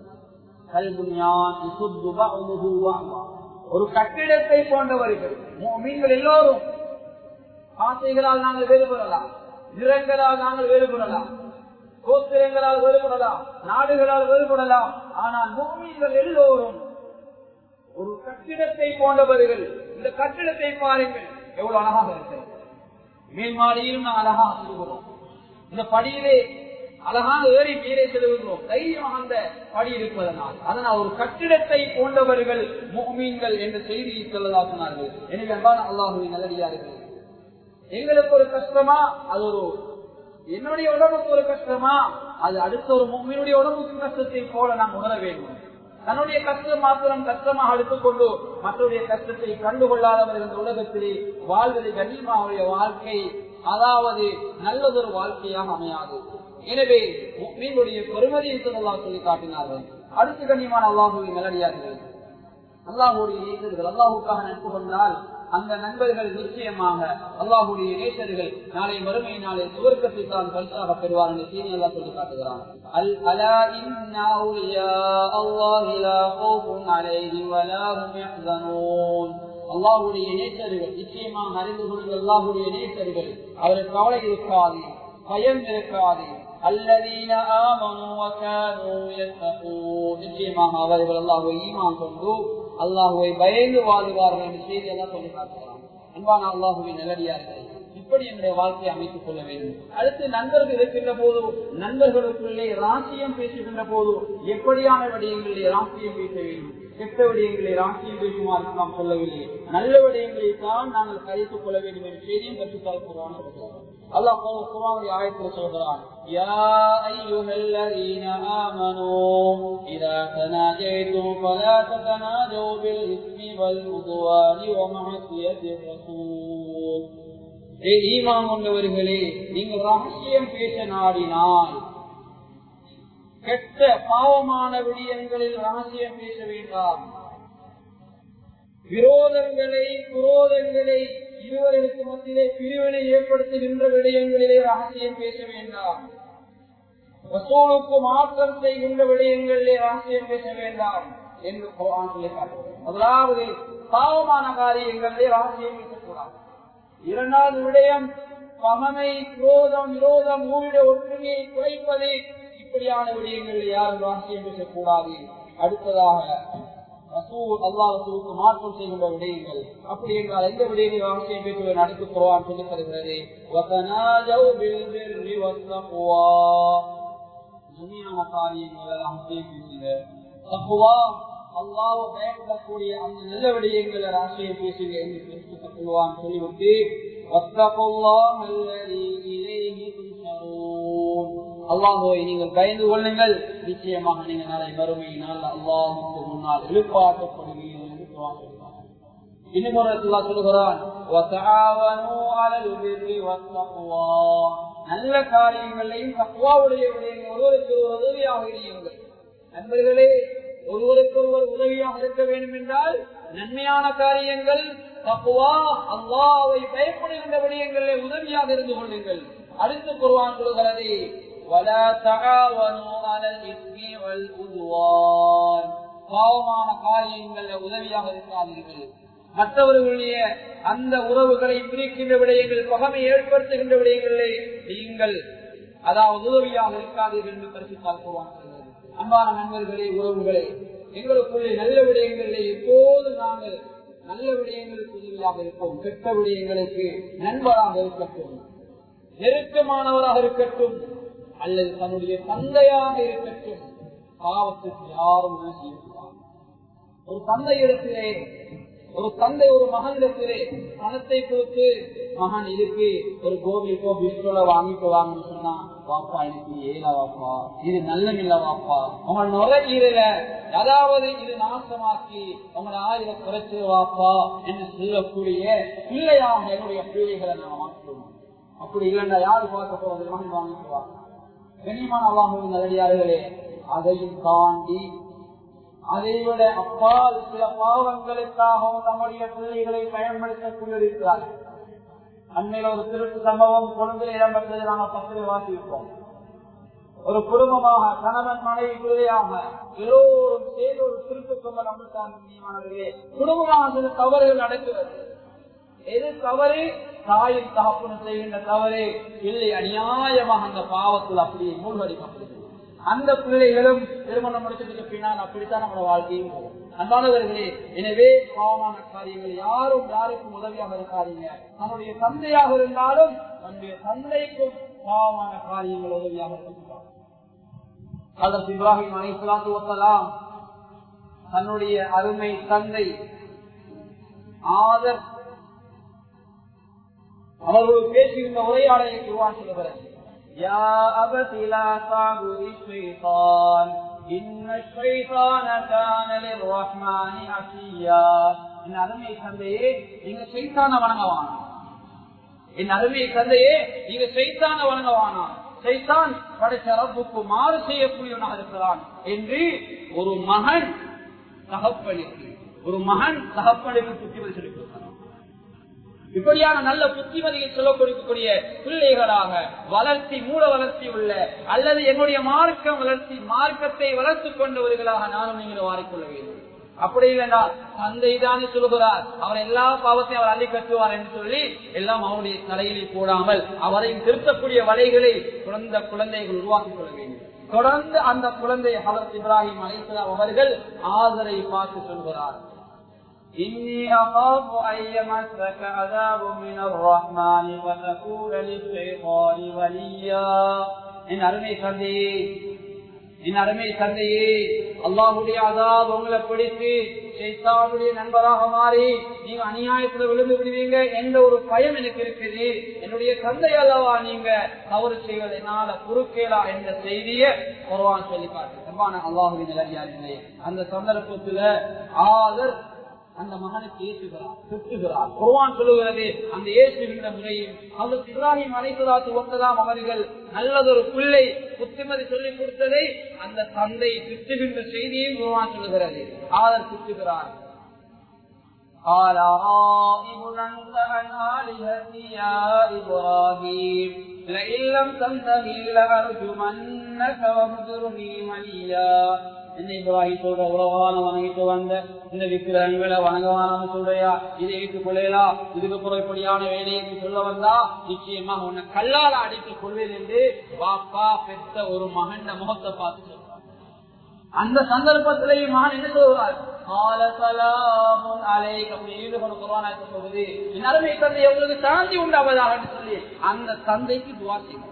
ஒரு கட்டிடத்தை போன்றவர்கள். முஃமின்கள் எல்லோரும் ஆசைகளால் நாங்கள் வேறுபடலாம், நிறங்களால் நாங்கள் வேறுபடலாம், கோத்திரங்களால் வேறுபடலாம், நாடுகளால் வேறுபடலாம். ஆனால் முஃமின்கள் எல்லோரும் ஒரு கட்டிடத்தை போன்றவர்கள். இந்த கட்டிடத்தை பாருங்கள், எவ்வளவு அழகாக இருக்கிறது. மேல் மாடியிலும் நான் அழகாக சொல்கிறோம், இந்த படியிலே அழகாக ஏறி மேலே செல்கிறோம், தைரியமாக அந்த படி இருப்பதனால். அதனால் ஒரு கட்டிடத்தை போன்றவர்கள் முஃமின்கள் என்ற செய்தியை ஸல்லல்லாஹு சொன்னார்கள். எனவே அன்பான அல்லாஹ்வின் நல்லடியார்களே, எங்களுக்கு ஒரு கஷ்டமா, அது ஒரு என்னுடைய உடம்புக்கு ஒரு கஷ்டமா, அது அடுத்த ஒரு முஃமினுடைய உடம்புக்கு கஷ்டத்தை போல நாம் உணர வேண்டும். தன்னுடைய கஷ்டம் மாத்திரம் கஷ்டமாக எடுத்துக்கொண்டு மற்றவருடைய கஷ்டத்தை கண்டுகொள்ளாதவர்கள் இந்த உலகத்திலே வாழ்வது கண்ணியமாவுடைய வாழ்க்கை, அதாவது நல்லதொரு வாழ்க்கையாக அமையாது. எனவே முஃமினுடைய பெருமதியை ஸல்லல்லாஹு சொல்லி காட்டினார்கள். அடுத்து கண்ணியமான அல்லாஹ்வுடைய நல்லடியார்கள், அல்லாஹ்வுடைய நேசர்கள், அல்லாஹ்வுக்காக நட்பு கொண்டால் அந்த நண்பர்கள் நிச்சயமாக அல்லாஹ்வுடைய நேசர்கள் நாளை மறுமை நாளை சுவர்க்கத்தை தான் பரிசாக பெறுவார் என்று செய்தி அல்லாஹ் சொல்லி காட்டுகிறான். அல் அலா இன்னா அவுலியா அல்லாஹி லா கௌஃபுன் அலைஹிம் வலா ஹும் யஹ்ஸனூன். அல்லாஹ்வுடைய நேசர்கள் நிச்சயமாக அறிந்து கொள்ளுங்கள், அல்லாஹ்வுடைய நேசர்கள் அவருக்கு கவலை இருக்காது, பயம் இருக்காது. அல்லதீன ஆமனூ வகானூ யத்தகூன். நிச்சயமாக அவர்கள் அல்லாஹ்வை ஈமான் கொண்டு அல்லாஹ்வை பயந்து வாழ்வார்கள் என்று செய்தி எல்லாம் சொல்லி காட்டுகிறான். அன்பான அல்லாஹ்வின் நல்லடியார்கள், இப்படி என்னுடைய வாழ்க்கையை அமைத்துக் கொள்ள வேண்டும். அடுத்து நண்பர்கள் இருக்கின்ற போது, நண்பர்களுக்குள்ளே ராசியம் பேசுகின்ற போது எப்படியான விடயங்களிலே ராசியம் பேச வேண்டும், கெட்ட விடயங்களை ராசியம் பேசுமாறு நாம் சொல்லவில்லை. நல்ல விடயங்களை தான் நாங்கள் கழித்துக் கொள்ள வேண்டும் என்ற செய்தியும் கற்றுத்தால் அல்லாஹ் குர்ஆனுடைய ஆயத்தில் சொல்கிறான், யா அய்யுஹல்லதீன ஆமனூ இதா தனாஜைதும் ஃபலா ததனாஜூ பில் இஸ்மி வல் உத்வானி வ மஅசியத்திர் ரசூல். ஈமான் கொண்டவர்களே, நீங்கள் ரகசியம் பேச நாடினால் கெட்ட பாவமான விடயங்களில் ரகசியம் பேச வேண்டாம். விரோதங்களை குரோதங்களை இருவர்களுக்கு மத்தியிலே பிரிவினை ஏற்படுத்துகின்ற விடயங்களிலே ரகசியம் பேச வேண்டாம். ரசூலுக்கு மாற்றம் செய்கின்ற விடயங்களிலே ரகசியம் பேச வேண்டாம் என்று குர்ஆன் சொல்லுகிறது. அதாவது பாவமான காரியங்களிலே ரகசியம் பேசக்கூடாது. இரண்டாவது விடயம் பகமை, குரோதம், விரோதம், ஊழிய ஒற்றுமையை குறைப்பது. இப்படியான விடயங்களில் யாரும் ரகசியம் பேசக்கூடாது. அடுத்ததாக அல்லாஹ்வுக்கு மாற்றம் செய்கின்ற விடயங்கள், அப்படி என்றால் எந்த விடயங்கள் ரகசியம் பேசுவது அடுத்து குர்ஆன் சொல்லித் தருகிறது. காரியங்கள் ரகசியம் பேசுங்க. தக்வா, அல்லாஹ்வை பயப்படக்கூடிய அந்த நல்ல விடயங்களை ரகசியம் பேசுங்க என்று சொல்லுவான். சொல்லிவிட்டு அல்லாஹ்வை நீங்கள் பயந்து கொள்ளுங்கள், நிச்சயமாக நீங்கள் நாளை மறுமையினால் அல்லாஹ்வுக்கு முன்னால் எழுப்பாட்டப்படுவீர்கள் என்று சொல்லுவாங்க. இன்னும் ஒரு அல்லாஹ் சொல்லுகிறான், நல்ல காரியங்களையும் தக்வாவுடைய விடயங்கள் ஒருவருக்கு ஒரு உதவியாக இருங்கள். நண்பர்களே, ஒருவருக்கு ஒருவர் உதவியாக இருக்க வேண்டும் என்றால் நன்மையான காரியங்கள், தக்வா, அல்லாஹ்வை பயப்படுகின்ற விடயங்களிலே உதவியாக இருந்து கொள்ளுங்கள். அடுத்து குர்ஆன் சொல்கிறது, பாவமான காரியங்கள்ல உதவியாக இருக்காதீர்கள். மற்றவர்களுடைய அந்த உறவுகளை பிரிக்கின்ற விடயங்கள், பகமை ஏற்படுத்துகின்ற விடயங்களிலே நீங்கள் அதாவது உதவியாக இருக்காதீர்கள் என்று பரிசுத்தால் குர்ஆன் சொல்கிறது. அன்பான நண்பர்களே, உறவுகளே, எங்களுக்குள்ளே நல்ல விடயங்களிலே எப்போது நாங்கள் நல்ல விடயங்களுக்கு உதவியாக இருப்போம். கெட்ட விடயங்களுக்கு நண்பராக இருக்கட்டும், நெருக்கமானவராக இருக்கட்டும், அல்லது தன்னுடைய தந்தையாக இருக்கட்டும், பாவத்துக்கு யாரும் செய்யக்கூடாது. ஒரு தந்தையிடத்திலே, ஒரு தந்தை ஒரு மகனிடத்திலே பணத்தை கொடுத்து, மகன் இதுக்கு ஒரு கோவிலுக்கோ பிஸ்கோல வாங்கிட்டு வாங்கன்னு சொன்னா, வாப்பா எனக்கு ஏலா வாப்பா, இது நல்லமில்ல வாப்பா, உங்க நுரையீரல அதாவது இது நாசமாக்கி உங்களை ஆயிர குறைச்சு வாப்பா என்று சொல்லக்கூடிய பிள்ளையாக என்னுடைய பிள்ளைகளை நான் மாற்றுவோம். அப்படி இல்லைன்னா யாரு பார்க்க போறது, மகன் வாங்கிக்குவாங்க. கனிமான அல்லாஹ்வின் நல்லடியார்களே, அதையும் தாண்டி அதைவிட அப்பால் சில பாவங்களுக்காகவும் நம்முடைய பிள்ளைகளை பயன்படுத்தக்கூடியிருக்கிறார்கள். அண்மையில் ஒரு திருட்டு சம்பவம் கொழும்பில் இடம்பெற்றது. நாங்கள் பத்திரை வாசிப்போம். ஒரு குடும்பமாக கணவன் மனைவி பிள்ளையாக எல்லோரும் சேர்ந்து ஒரு திருட்டு கும்பல் அமைத்தார்களே. குடும்பமாக சில தவறுகள் நடக்கிறது. எது தவறு? தாயின் தகப்பனும் செய்கின்ற தவறு இல்லை, அநியாயமாக அந்த பாவத்தில் அப்படியே மூழ்கடிக்கப்படுகிறது. அந்த பிள்ளைகளும் திருமணம் முடிச்சதுக்கு பின்னால் அப்படித்தான் நம்மளோட வாழ்க்கையும் போகும். அன்பானவர்களே, எனவே பாவமான காரியங்கள் யாரும் யாருக்கும் உதவியாக இருக்காதீங்க. தன்னுடைய தந்தையாக இருந்தாலும் தன்னுடைய தந்தைக்கும் பாவமான காரியங்கள் உதவியாக இருக்கிறார். ஹஜ்ரத் இப்ராஹிம் அலைஹிஸ்ஸலாத்து வஸ்ஸலாம் தன்னுடைய அருமை தந்தை ஆதர் அவர்கள் பேசுகின்ற உரையாடலை குர்ஆன் சொல்கிறது. யா அபதி லா தஅபுதி ஷைத்தான் இன்ன ஷைத்தான கான லிர்ரஹ்மானி அஸியா. என் அருமை தந்தையே, நீங்க ஷைத்தானை வணங்கவானா. என் அருமை தந்தையே, நீங்க ஷைத்தானை வணங்கவானா. ஷைத்தான் படைச்ச ரப்புக்கு மாறு செய்யக்கூடியவனாக இருக்கிறான் என்று ஒரு மகன் தகப்பனுக்கு புத்திமதி சொல்லிக். இப்படியான நல்ல புத்திமதியை சொல்ல கொடுக்கக்கூடிய பிள்ளைகளாக வளர்ச்சி, மூல வளர்ச்சி உள்ள அல்லது என்னுடைய மார்க்கத்தை வளர்த்துக் கொண்டவர்களாக நானும் நீங்கள் மாறிக்கொள்ள வேண்டும். அப்படி இல்லைன்னா தந்தை தானே சொல்கிறார், அவர் எல்லா பாவத்தையும் அவர் அள்ளி கட்டுவார் என்று சொல்லி எல்லாம் அவருடைய தலையிலே போடாமல் அவரையும் திருத்தக்கூடிய வலைகளை குழந்தைகள் உருவாக்கிக் கொள்ள வேண்டும். தொடர்ந்து அந்த குழந்தை ஹஜ்ரத் இப்ராஹிம் அலைஹிஸ்ஸலாம் அவர்கள் ஆதரை பார்த்து சொல்கிறார், إني أخاف أن يمسك عذاب من الرحمن فتكون للشيطان وليا. என் அருமை தந்தையே, அல்லாஹ்வுடைய அஸாப் உங்களை பிடித்து ஷைத்தானுடைய நண்பராக மாறி நீங்க அநியாயத்துல விழுந்து விடுவீங்க என்ற ஒரு பயம் எனக்கு இருக்குது. என்னுடைய தந்தை அல்லவா நீங்க தவறு செய்வது என்னால பொறுக்கேலா என்ற செய்தியை குர்ஆன் சொல்லி காட்டுது. அல்லாஹ்வின் நல்லடியார்களே, அந்த சந்தர்ப்பத்துல ஆதர் அந்த மகனுக்கு ஏசுகிறார், திட்டுகிறார். குர்ஆன் சொல்லுகிறது அந்த ஏசுகின்ற முறையில் ஹஜ்ரத் இப்ராஹிம் அலைஹிஸ்ஸலாத்து வஸ்ஸலாம் அவர்கள் நல்லதொரு பிள்ளை புத்திமதி சொல்லிக் கொடுத்ததை அந்த தந்தை திட்டுகின்ற செய்தியை குர்ஆன் சொல்லுகிறது. ஆதர் திட்டுகிறார். قال راغب أنت عن آلهتي يا إبراهيم لئن لم تنتهي لأرجمنك واهجرني مليا. என்ன இப்ராஹிம் சொல்ற உலகான வணங்கிட்டு வந்த இந்த விக்கிரகங்களை வணங்கவான சொல்றியா, இதை ஏற்றுக்கொள்ளலா, இதுக்கு புறப்படியான வேலையை சொல்ல வந்தா நிச்சயமா உன்னை கல்லால் அடித்துக் கொள்வேன் என்று பாப்பா பெற்ற ஒரு மகன் முகத்தை பார்த்து சொல்றார். அந்த சந்தர்ப்பத்திலேயே மகன் என்ன சொல்றார்? எவ்வளவு சாந்தி உண்டாவதாக சொல்லி அந்த தந்தைக்கு துவா செய்கிறார்.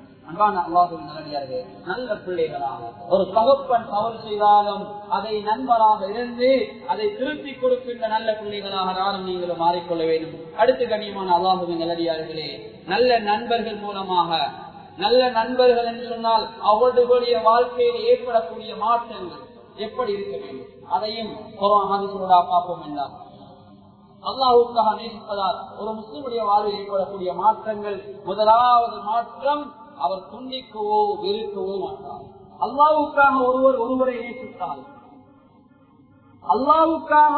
நல்ல பிள்ளைகளாக ஒரு தகப்பன் தவறு செய்தாலும் அதை நண்பராக இருந்து அதை திருப்பி கொடுக்கின்ற நல்ல பிள்ளைகளாக நானும் நீங்களும் மாறிக்கொள்ள வேண்டும். அடுத்து கண்ணியமான அல்லாஹ்வின் நல்லடியார்களே, நல்ல நண்பர்கள் மூலமாக, நல்ல நண்பர்கள் என்று சொன்னால் அவர்களுடைய வாழ்க்கையில் ஏற்படக்கூடிய மாற்றங்கள் எப்படி இருக்க வேண்டும் அதையும் பார்ப்போம் என்றார். அல்லாஹ்வுக்காக நேசிப்பதால் ஒரு முஸ்லிமுடைய வாழ்வில் ஏற்படக்கூடிய மாற்றங்கள், முதலாவது மாற்றம் அவர் துண்டிக்கவோ வெறுக்கவோ மாட்டார். அல்லாஹ்வுக்காக ஒருவரை நேசித்தால், அல்லாஹ்வுக்காக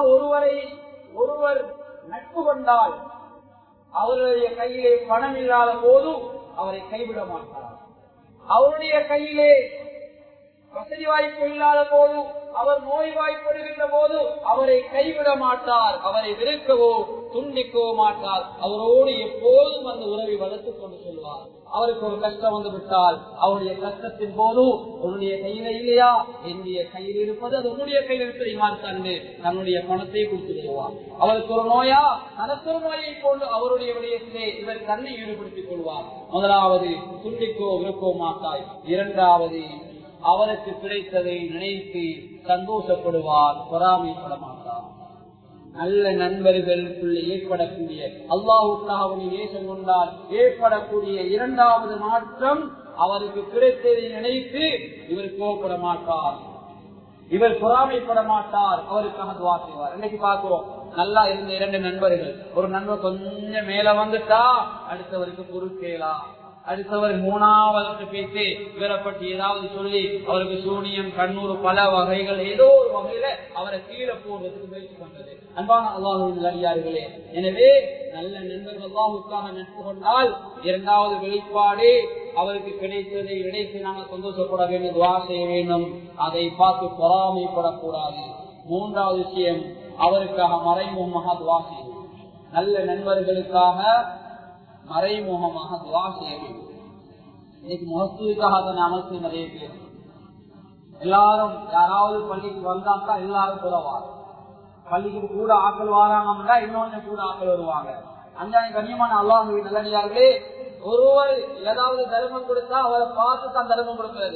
ஒருவர் நட்பு கொண்டால், அவருடைய கையிலே பணம் இல்லாத போது அவரை கைவிட மாட்டார். அவருடைய கையிலே வசதி வாய்ப்பு இல்லாத போது, அவர் நோய்வாய்ப்படுகின்ற போது அவரை கைவிட மாட்டார். அவரை வெறுக்கவோ துண்டிக்கவோ மாட்டார். அவரோடு எப்போதும் அந்த உறவை வளர்த்துக் கொண்டு சொல்வார். அவருக்கு ஒரு கஷ்டம் வந்து விட்டால் அவருடைய கஷ்டத்தின் போது உன்னுடைய கையில இல்லையா, என்னுடைய கையில் இருப்பது அது உன்னுடைய கையில் இருப்பதை தந்து தன்னுடைய பணத்தை கொடுத்து விடுவார். அவருக்கு ஒரு நோயா, தனக்கு ஒரு நோயை கொண்டு அவருடைய விடயத்திலே இவர் தன்னை ஈடுபடுத்திக் கொள்வார். முதலாவது துண்டிக்கோ விருப்போ மாட்டாய். இரண்டாவது அவருக்கு கிடைத்ததை நினைத்து சந்தோஷப்படுவார், பொறாமைப்பட மாட்டார். நல்ல நண்பர்களுக்குள்ளே ஏற்படக்கூடிய, அல்லாஹ்வுக்காக நேசம் கொண்டால் ஏற்படக்கூடிய இரண்டாவது மாற்றம், அவருக்கு கிடைத்ததை நினைத்து இவர் கோபப்பட மாட்டார், இவர் பொறாமைப்பட மாட்டார், அவருக்காக துஆ செய்வார். இன்னைக்கு பார்க்கிறோம், நல்லா இருந்த இரண்டு நண்பர்கள், ஒரு நண்பர் கொஞ்சம் மேல வந்துட்டா அடுத்தவருக்கு பொறுக்கேலா, அடுத்தவர் மூணாவது பேசி இவரை பற்றி ஏதாவது சொல்லி அவருக்கு சூனியம், கண்ணூறு, பல வகைகள் ஏதோ ஒரு வகையில அவரை கீழே போடுறதுக்கு முயற்சி பண்றது. அன்பான அல்லாஹ்வின் நல்லடியார்களே, எனவே நல்ல நண்பர்கள் அல்லாஹ்வுக்காக நட்பு கொண்டால் இரண்டாவது வெளிப்பாடு, அவருக்கு கிடைத்ததை இடைத்து நாங்கள் சந்தோஷப்பட வேண்டும், துஆ செய்ய வேண்டும், அதை பார்த்து பொறாமைப்படக்கூடாது. மூன்றாவது விஷயம், அவருக்காக மறைமுகமாக துஆ செய்யும். நல்ல நண்பர்களுக்காக மறைமுகமாக துஆ செய்ய வேண்டும். இன்னைக்கு முகத்துக்காக தான் அமர்த்து நிறைய பேர் எல்லாரும் யாராவது பள்ளிக்கு வந்தாக்கா எல்லாரும் சொல்லுவாங்க, பள்ளிக்கு கூட ஆக்கள் வராங்கன்னா இன்னொன்னு கூட ஆக்கள் வருவாங்க. அஞ்சாணி கண்ணியமான அல்லாஹ்வின் நல்லடியார்களே, ஒருவர் ஏதாவது தர்மம் கொடுத்தா அவரை பார்த்து தான் தர்மம் கொடுக்கிறது.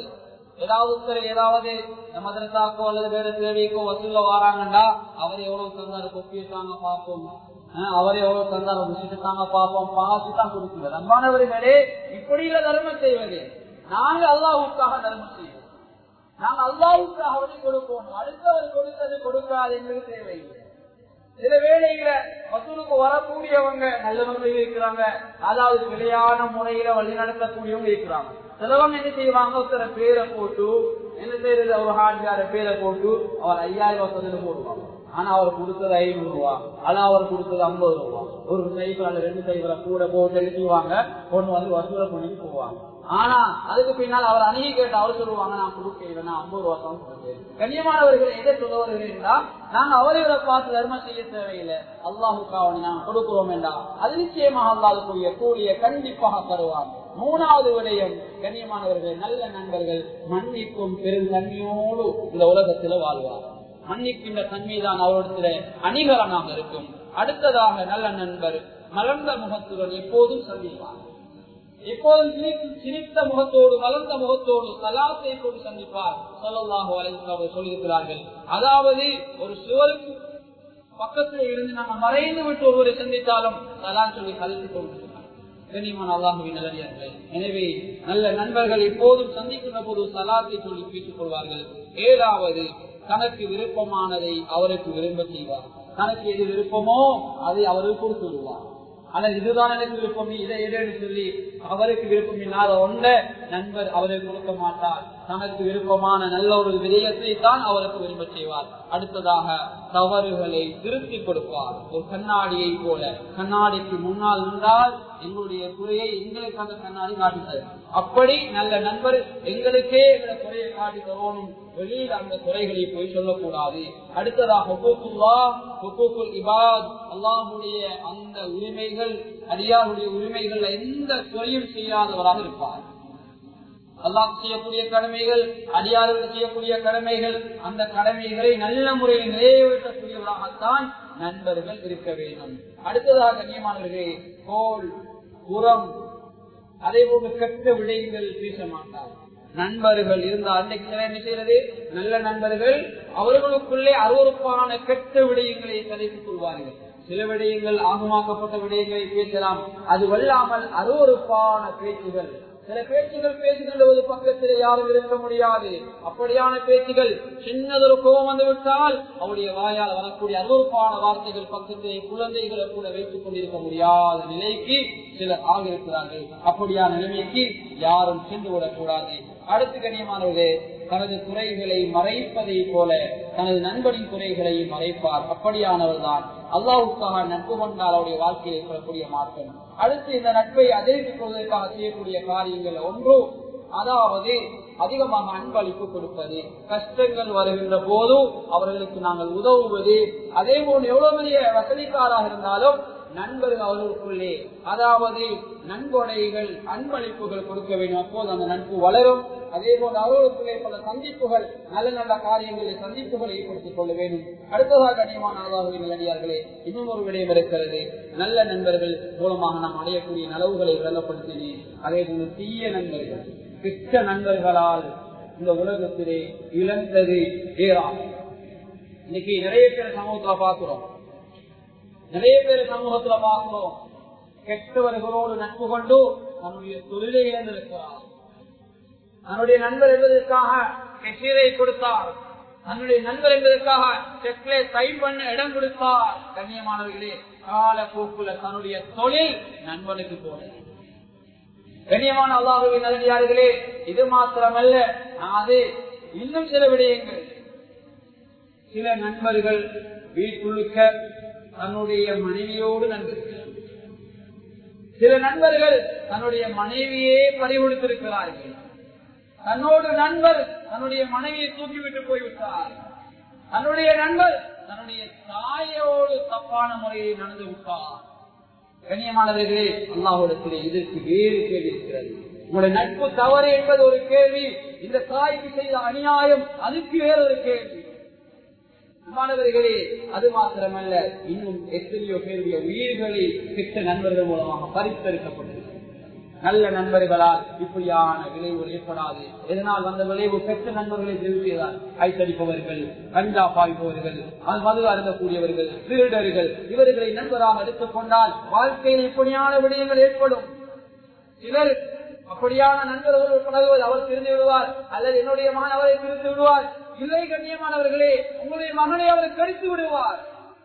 ஏதாவது மதரசாக்கோ அல்லது வேற தேவைக்கோ வசூல வராங்கன்னா அவர் எவ்வளவு தந்தாரு, கொப்பிட்டாங்க பார்ப்போம், அவரை எவ்வளவு தந்தாரு, முடிச்சுட்டாங்க பார்ப்போம், பார்த்து தான் கொடுக்கிறது. அன்பானவர்களே, இப்படி இல்ல தர்மம் செய்வது. நாங்க அல்லாஹ்வுக்காக தர்மம் செய்வோம், நாங்க அல்லாஹ்வுக்காக அவரை கொடுப்போம். அடுத்தவர் கொடுத்தது கொடுக்காது எங்களுக்கு தேவையில்லை. சில வேளையில வசூலுக்கு வரக்கூடியவங்க நல்லவங்க இருக்கிறாங்க, அதாவது பிழையான முறையில வழி நடத்தக்கூடியவங்க இருக்கிறாங்க. சிலவங்க என்ன செய்வாங்க, ஒருத்தர பேரை போட்டு என்ன செய்யறது, ஒரு ஹாட்கார பேரை போட்டு அவர் 5000 வசதியில போடுவாங்க. ஆனா அவர் கொடுத்தது 500 ரூபா, ஆனா அவர் கொடுத்தது 50 ரூபா. ஒரு சைக்கிள் அல்ல 2 சைக்கிளை கூட போட்டு எழுதிவாங்க, கொண்டு வந்து வசூலை பண்ணிட்டு போவாங்க. ஆனா அதுக்கு பின்னால் அவர் அணுகி கேட்டு அவர் சொல்லுவாங்க, நான் கொடுக்க நான் 50 ரூபா தான் கொடுத்தேன். கண்ணியமானவர்கள் எதை சொல்ல வருகிறீர்களா, நாங்க அவர்களை பார்த்து தர்மம் செய்ய தேவையில்லை, அல்லாஹ்வுக்காக நாங்க கொடுக்கிறோம் என்றால் அது நிச்சயமாக அல்லாஹ்வுடைய கூலியை கண்டிப்பாக தருவாங்க. மூணாவது விடயம், கண்ணியமானவர்கள் நல்ல நண்பர்கள் மன்னிக்கும் பெரும் தன்மையோடு இந்த உலகத்தில் வாழ்வார். மன்னிக்கின்ற தன்மைதான் அவரிடத்துல அணிகலனாக இருக்கும். அடுத்ததாக நல்ல நண்பர் மலர்ந்த முகத்துடன் எப்போதும் சந்திப்பார். எப்போதும் சிரித்த முகத்தோடு வளர்ந்த முகத்தோடு சலாத்தை கொண்டு சந்திப்பார் ஸல்லல்லாஹு அலைஹி வஸல்லம் சொல்லியிருக்கிறார்கள். அதாவது ஒரு சுவருக்கு பக்கத்தில் இருந்து நாங்கள் மறைந்து விட்டு ஒருவரை சந்தித்தாலும் சலாம் சொல்லி கலந்து கொண்டு கண்ணியமான அல்லாஹ்வின் நல்லடியார்களே, எனவே நல்ல நண்பர்கள் எப்போதும் சந்திக்கின்ற போது சலாத்தை சொல்லி பேசிக் கொள்வார்கள். 7வது, தனக்கு விருப்பமானதை அவருக்கு விரும்ப செய்வார். தனக்கு எது விருப்பமோ அதை அவருக்கு கொடுத்து விடுவார். ஆனால் இதுதான் எனக்கு விருப்பம், இதை எதுன்னு சொல்லி அவருக்கு விருப்பம் இல்லாத ஒன்றை நண்பர் அவருக்கு கொடுக்க மாட்டார். தனக்கு விருப்பமான நல்ல ஒரு விடயத்தை தான் அவருக்கு விரும்ப செய்வார். அடுத்ததாக தவறுகளை திருத்தி கொடுப்பார். ஒரு கண்ணாடியை போல கண்ணாடிக்கு முன்னால் நின்றால் எங்களுடைய குறையை எங்களுக்கு அந்த கண்ணாடி காட்டுகிறது. அப்படி நல்ல நண்பர் எங்களுக்கே எங்களை குறையை காட்டி தரணும், வெளியில் அந்த குறைகளை போய் சொல்லக்கூடாது. அடுத்ததாக ஹுகூக்குல் இபாத், அல்லாஹ்வுடைய அந்த உரிமைகள், அடியாருடைய உரிமைகள் எந்த குறையும் செய்யாதவராக இருப்பார். அல்லாஹ் செய்யக்கூடிய கடமைகள், அடியார்கள் செய்யக்கூடிய கடமைகள், அந்த கடமைகளை நல்ல முறையில் நிறைவேற்றக்கூடியவராகத்தான் நண்பர்கள் இருக்க வேண்டும். அடுத்ததாக கண்ணியமானவர்களே, கோல் புறம் அதே போன்று கெட்ட விடயங்கள் பேச மாட்டார். நண்பர்கள் இருந்தால் அன்றைக்கு என்ன செய்யறது, நல்ல நண்பர்கள் அவர்களுக்குள்ளே அருவருப்பான கெட்ட விடயங்களை கதைத்துக் கொள்வார்கள். சில விடயங்கள் ஆகமாக்கப்பட்ட விடயங்களை பேசலாம், அது வல்லாமல் அருவருப்பான பேச்சுகள், சில பேச்சுகள் பேசுகின்ற ஒரு பக்கத்தில் யாரும் இருக்க முடியாது. அப்படியான பேச்சுகள் சின்னதொரு கோபம் வந்துவிட்டால் அவருடைய வாயால் வரக்கூடிய அருவருப்பான வார்த்தைகள் பக்கத்திலே குழந்தைகளை கூட வைத்துக் கொண்டிருக்க முடியாத நிலைக்கு சிலர் ஆகியிருக்கிறார்கள். அப்படியான நிலைமைக்கு யாரும் சென்று விடக்கூடாது. அடுத்து கண்ணியமானவர்களே, தனது குறைகளை மறைப்பதை போல தனது நண்பனின் குறைகளை மறைப்பார். அப்படியானவர் தான் அல்லாஹ்வுக்காக நட்பு கொண்டால் அவருடைய வாழ்க்கையில் ஏற்படக்கூடிய மாற்றம். அடுத்து இந்த நட்பை அதிகரித்துக் கொள்வதற்காக செய்யக்கூடிய காரியங்கள் ஒன்று, அதாவது அதிகமாக அன்பளிப்பு கொடுப்பது. கஷ்டங்கள் வருகின்ற போது அவர்களுக்கு நாங்கள் உதவுவது. அதே போன்று எவ்வளவு பெரிய வசதிக்காராக இருந்தாலும் நண்பர்கள் அவர்களுக்குள்ளே அதாவது நன்கொடைகள் அன்பளிப்புகள் கொடுக்க வேண்டும். அப்போது அந்த நட்பு வளரும். அதே போன்று அவர்களுக்குள்ளே பல சந்திப்புகள், நல்ல நல்ல காரியங்களில் சந்திப்புகளை ஏற்படுத்திக் கொள்ள வேண்டும். அடுத்ததாக கண்ணியமான அல்லாஹ்வின் நல்லடியார்களே, இன்னும் ஒரு விடயம் இருக்கிறது. நல்ல நண்பர்கள் மூலமாக நாம் அடையக்கூடிய நலவுகளை விளங்கப்படுத்தினேன். அதே போன்று தீய நண்பர்கள், கெட்ட நண்பர்களால் இந்த உலகத்திலே இழந்தது ஏராளம். இன்னைக்கு நிறைய பேர் சமூகத்துல பார்க்கிறோம், கெட்டவர்களோடு நட்பு கொண்டு தன்னுடைய தொழிலை இழந்திருக்கிறார். தன்னுடைய நண்பர் என்பதற்காக கெஷீரை கொடுத்தார், தன்னுடைய நண்பர் என்பதற்காக செக்லே சைன் பண்ண இடம் கொடுத்தார். கண்ணியமானவர்களே, கால போக்குல தன்னுடைய தொழில் நண்பனுக்கு போனது. கண்ணியமான அல்லாஹ்வின் நல்லடியார்களே, இது மாத்திரமல்ல, அது இன்னும் சில விடயங்கள். சில நண்பர்கள் வீட்டுள்ளுக்க தன்னுடைய மனைவியோடு நண்பர்கள், சில நண்பர்கள் தன்னுடைய மனைவியே பறிகொடுத்திருக்கிறார்கள். தன்னோடு நண்பர் தன்னுடைய மனைவியை தூக்கிவிட்டு போய்விட்டார். தன்னுடைய நண்பர் தன்னுடைய தாயோடு தப்பான முறையில் நடந்து விட்டார். கண்ணியமானவர்களே, அல்லாஹ்விடத்திலே இதற்கு வேறு கேள்வி இருக்கிறது. உங்களுடைய நட்பு தவறு என்பது ஒரு கேள்வி, இந்த தாய்க்கு செய்த அநியாயம் அதுக்கு வேறொரு கேள்வி. மாணவர்களே, அது மாத்திரமல்ல, இன்னும் எத்தனையோ பேருடைய உயிர்களை கெட்ட நண்பர்கள் மூலமாக பறித்தெடுக்கப்பட்டது. நல்ல நண்பர்களால் இப்படியான விளைவுகள் ஏற்படாது. எதனால் வந்த விளைவு? கெட்ட நண்பர்களை தெரிவித்ததால். ஐத்தடிப்பவர்கள், கஞ்சா பாய்ப்பவர்கள், மது அருந்தக்கூடியவர்கள், திருடர்கள், இவர்களை நண்பராக எடுத்துக் கொண்டால் வாழ்க்கையில் இப்படியான விடயங்கள் ஏற்படும். சிலர் அப்படியான நண்பர்கள் பழகுவது, அவர் திருந்து விடுவார் அல்லது என்னுடைய மாணவரை திருந்து விடுவார். இல்லை கண்ணியமானவர்களே, உங்களுடைய மகனை அவர் கடித்து விடுவார்.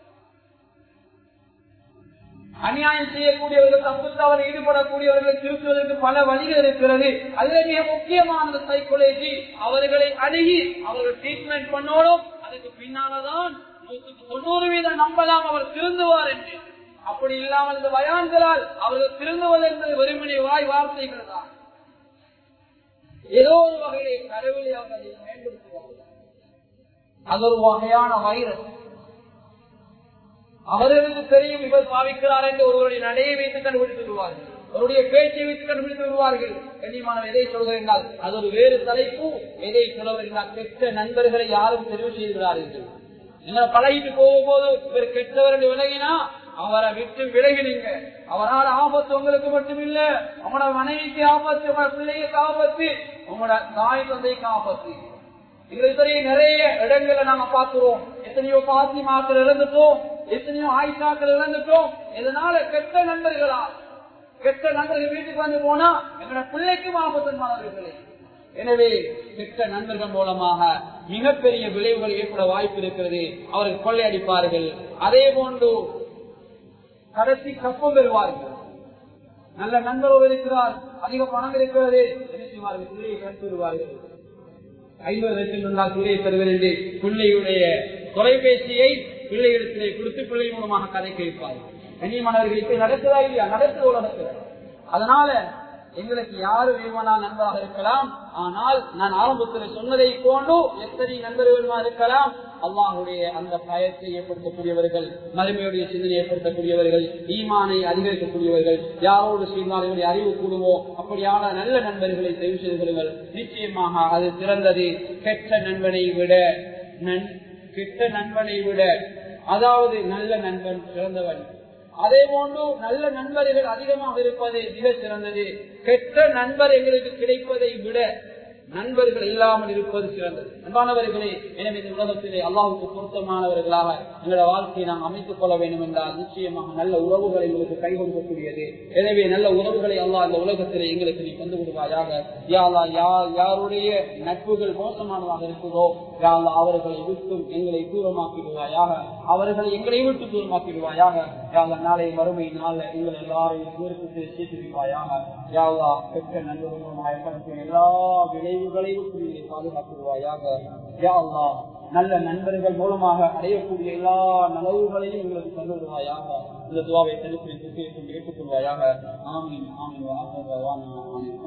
அநியாயம் செய்யக்கூடியவர்கள், தப்பு தவறு ஈடுபடக்கூடியவர்களை திருத்துவதற்கு பல வழிகள் இருக்கிறது. அதில் மிக முக்கியமானது சைக்காலஜி. அவர்களை அணுகி அவர்கள் ட்ரீட்மெண்ட் பண்ணோடும். அதுக்கு பின்னால்தான் 90% நம்பலாம் அவர் திருந்துவார் என்று. அப்படி இல்லாமல் இந்த பயான்களால் அவர்கள் திருந்துவது என்பது வெறுமனே வாய் வார்த்தைகள் தான். ஏதோ ஒரு வகையை கடவுளை அவர்கள் பயன்படுத்துவார்கள். அது ஒரு வகையான வைரஸ். அவர்களுக்கு தெரியும் இவர் பாவிக்கிறார் என்று ஒருவருடைய நடையை வைத்து கண்டுபிடித்து விடுவார்கள், அவருடைய பேச்சை வைத்து கண்டுபிடித்து விடுவார்கள். கண்ணியமான எதை சொல்கிறார்கள், அது ஒரு வேறு தலைப்பு. எதை சொல்கிறார், கெட்ட நண்பர்களை யாரும் தெரிவு செய்கிறார்கள். பழகிட்டு போகும்போது இவர் கெட்டவர் என்று விலகினா அவரை விட்டு விலகினீங்க. அவரால் ஆபத்து உங்களுக்கு மட்டும் இல்ல, உங்களோட மனைவிக்கு ஆபத்து, உங்களோட பிள்ளைக்கு ஆபத்து, உங்களோட தாய் தந்தைக்கு ஆபத்து. எங்களுக்கு நிறைய இடங்களை நாங்க பார்க்கிறோம். எத்தனையோ பாத்திமாக்கள் இழந்துட்டோம், எத்தனையோ ஆயிஷாக்கள் இழந்துட்டோம். இதனால கெட்ட நண்பர்களால், கெட்ட நண்பர்கள் வீட்டுக்கு வந்து போனா எங்களோட பிள்ளைக்கும் ஆபத்தானவர்களே. எனவே கெட்ட நண்பர்கள் மூலமாக மிகப்பெரிய விளைவுகள் ஏற்பட வாய்ப்பு இருக்கிறது. அவர்கள் கொள்ளையடிப்பார்கள். அதே போன்று கடைசி கப்பம் பெறுவார்கள். நல்ல நண்பர்கள் இருக்கிறார், அதிக பணம் இருக்கிறது, பிள்ளையை கற்று விடுவார்கள். 50 லட்சம் இருந்தால் பிள்ளையை தருவது என்று பிள்ளையுடைய தொலைபேசியை பிள்ளைகளிடத்திலே கொடுத்து பிள்ளை மூலமாக கதை கேட்பார்கள். கண்ணியமானவர்களுக்கு நடக்குதா இல்லையா? நடக்குது. அதனால எங்களுக்கு யாரு வேணுமானா நண்பராக இருக்கலாம். ஆனால் நான் ஆரம்பத்தில் சொன்னதை போன்று எத்தனை நண்பர்கள் இருக்கலாம். அல்லாஹுடைய அந்த பயத்தை ஏற்படுத்தக்கூடியவர்கள், மறுமையுடைய சிந்தனை ஏற்படுத்தக்கூடியவர்கள், ஈமானை அதிகரிக்கக்கூடியவர்கள், யாரோடு சேர்ந்தால் அறிவு கூடுவோ அப்படியான நல்ல நண்பர்களை தெரிவு செய்து கொள்ளுங்கள். நிச்சயமாக அது சிறந்தது. கெட்ட நண்பனை விட அதாவது நல்ல நண்பன் சிறந்தவன். அதே போன்று நல்ல நண்பர்கள் அதிகமாக இருப்பது மிக சிறந்தது. கெட்ட நண்பர் எங்களுக்கு கிடைப்பதை விட நண்பர்கள் இல்லாமல் இருப்பது சிறந்தது. அன்பானவர்களே, எனவே இந்த உலகத்திலே அல்லாஹ்வுக்கு பொருத்தமானவர்களாக எங்களோட வாழ்க்கையை நாம் அமைத்துக் கொள்ள வேண்டும் என்றால் நிச்சயமாக நல்ல உறவுகளை எங்களுக்கு கை கொடுக்கக்கூடியது. எனவே நல்ல உறவுகளை அல்லாஹ் இந்த உலகத்திலே எங்களுக்கு நீ தந்து விடுவாயாக. யா அல்லாஹ், யாருடைய நட்புகள் மோசமானதாக இருக்குதோ யா அல்லாஹ் அவர்களை விட்டும் எங்களை தூரமாக்கிடுவாயாக, அவர்களை எங்களை விட்டு தூரமாக்கிடுவாயாக. யா அல்லாஹ் நாளை மறுமை நாள் எங்கள் எல்லாரையும் தூரத்துக்கு சேர்த்துவிடுவாயாக. யா அல்லாஹ் பெற்ற நண்பர்களும் எல்லா விளைவுகளையும் பாதுகாத்துடுவாயாக. யா அல்லாஹ் நல்ல நண்பர்கள் மூலமாக அடையக்கூடிய எல்லா நலவுகளையும் எங்களுக்கு தந்துவிடுவாயாக. இந்த துவாவை தடுப்பு ஏற்றுக்கொள்வாயாக. ஆமீன் ஆமீன்.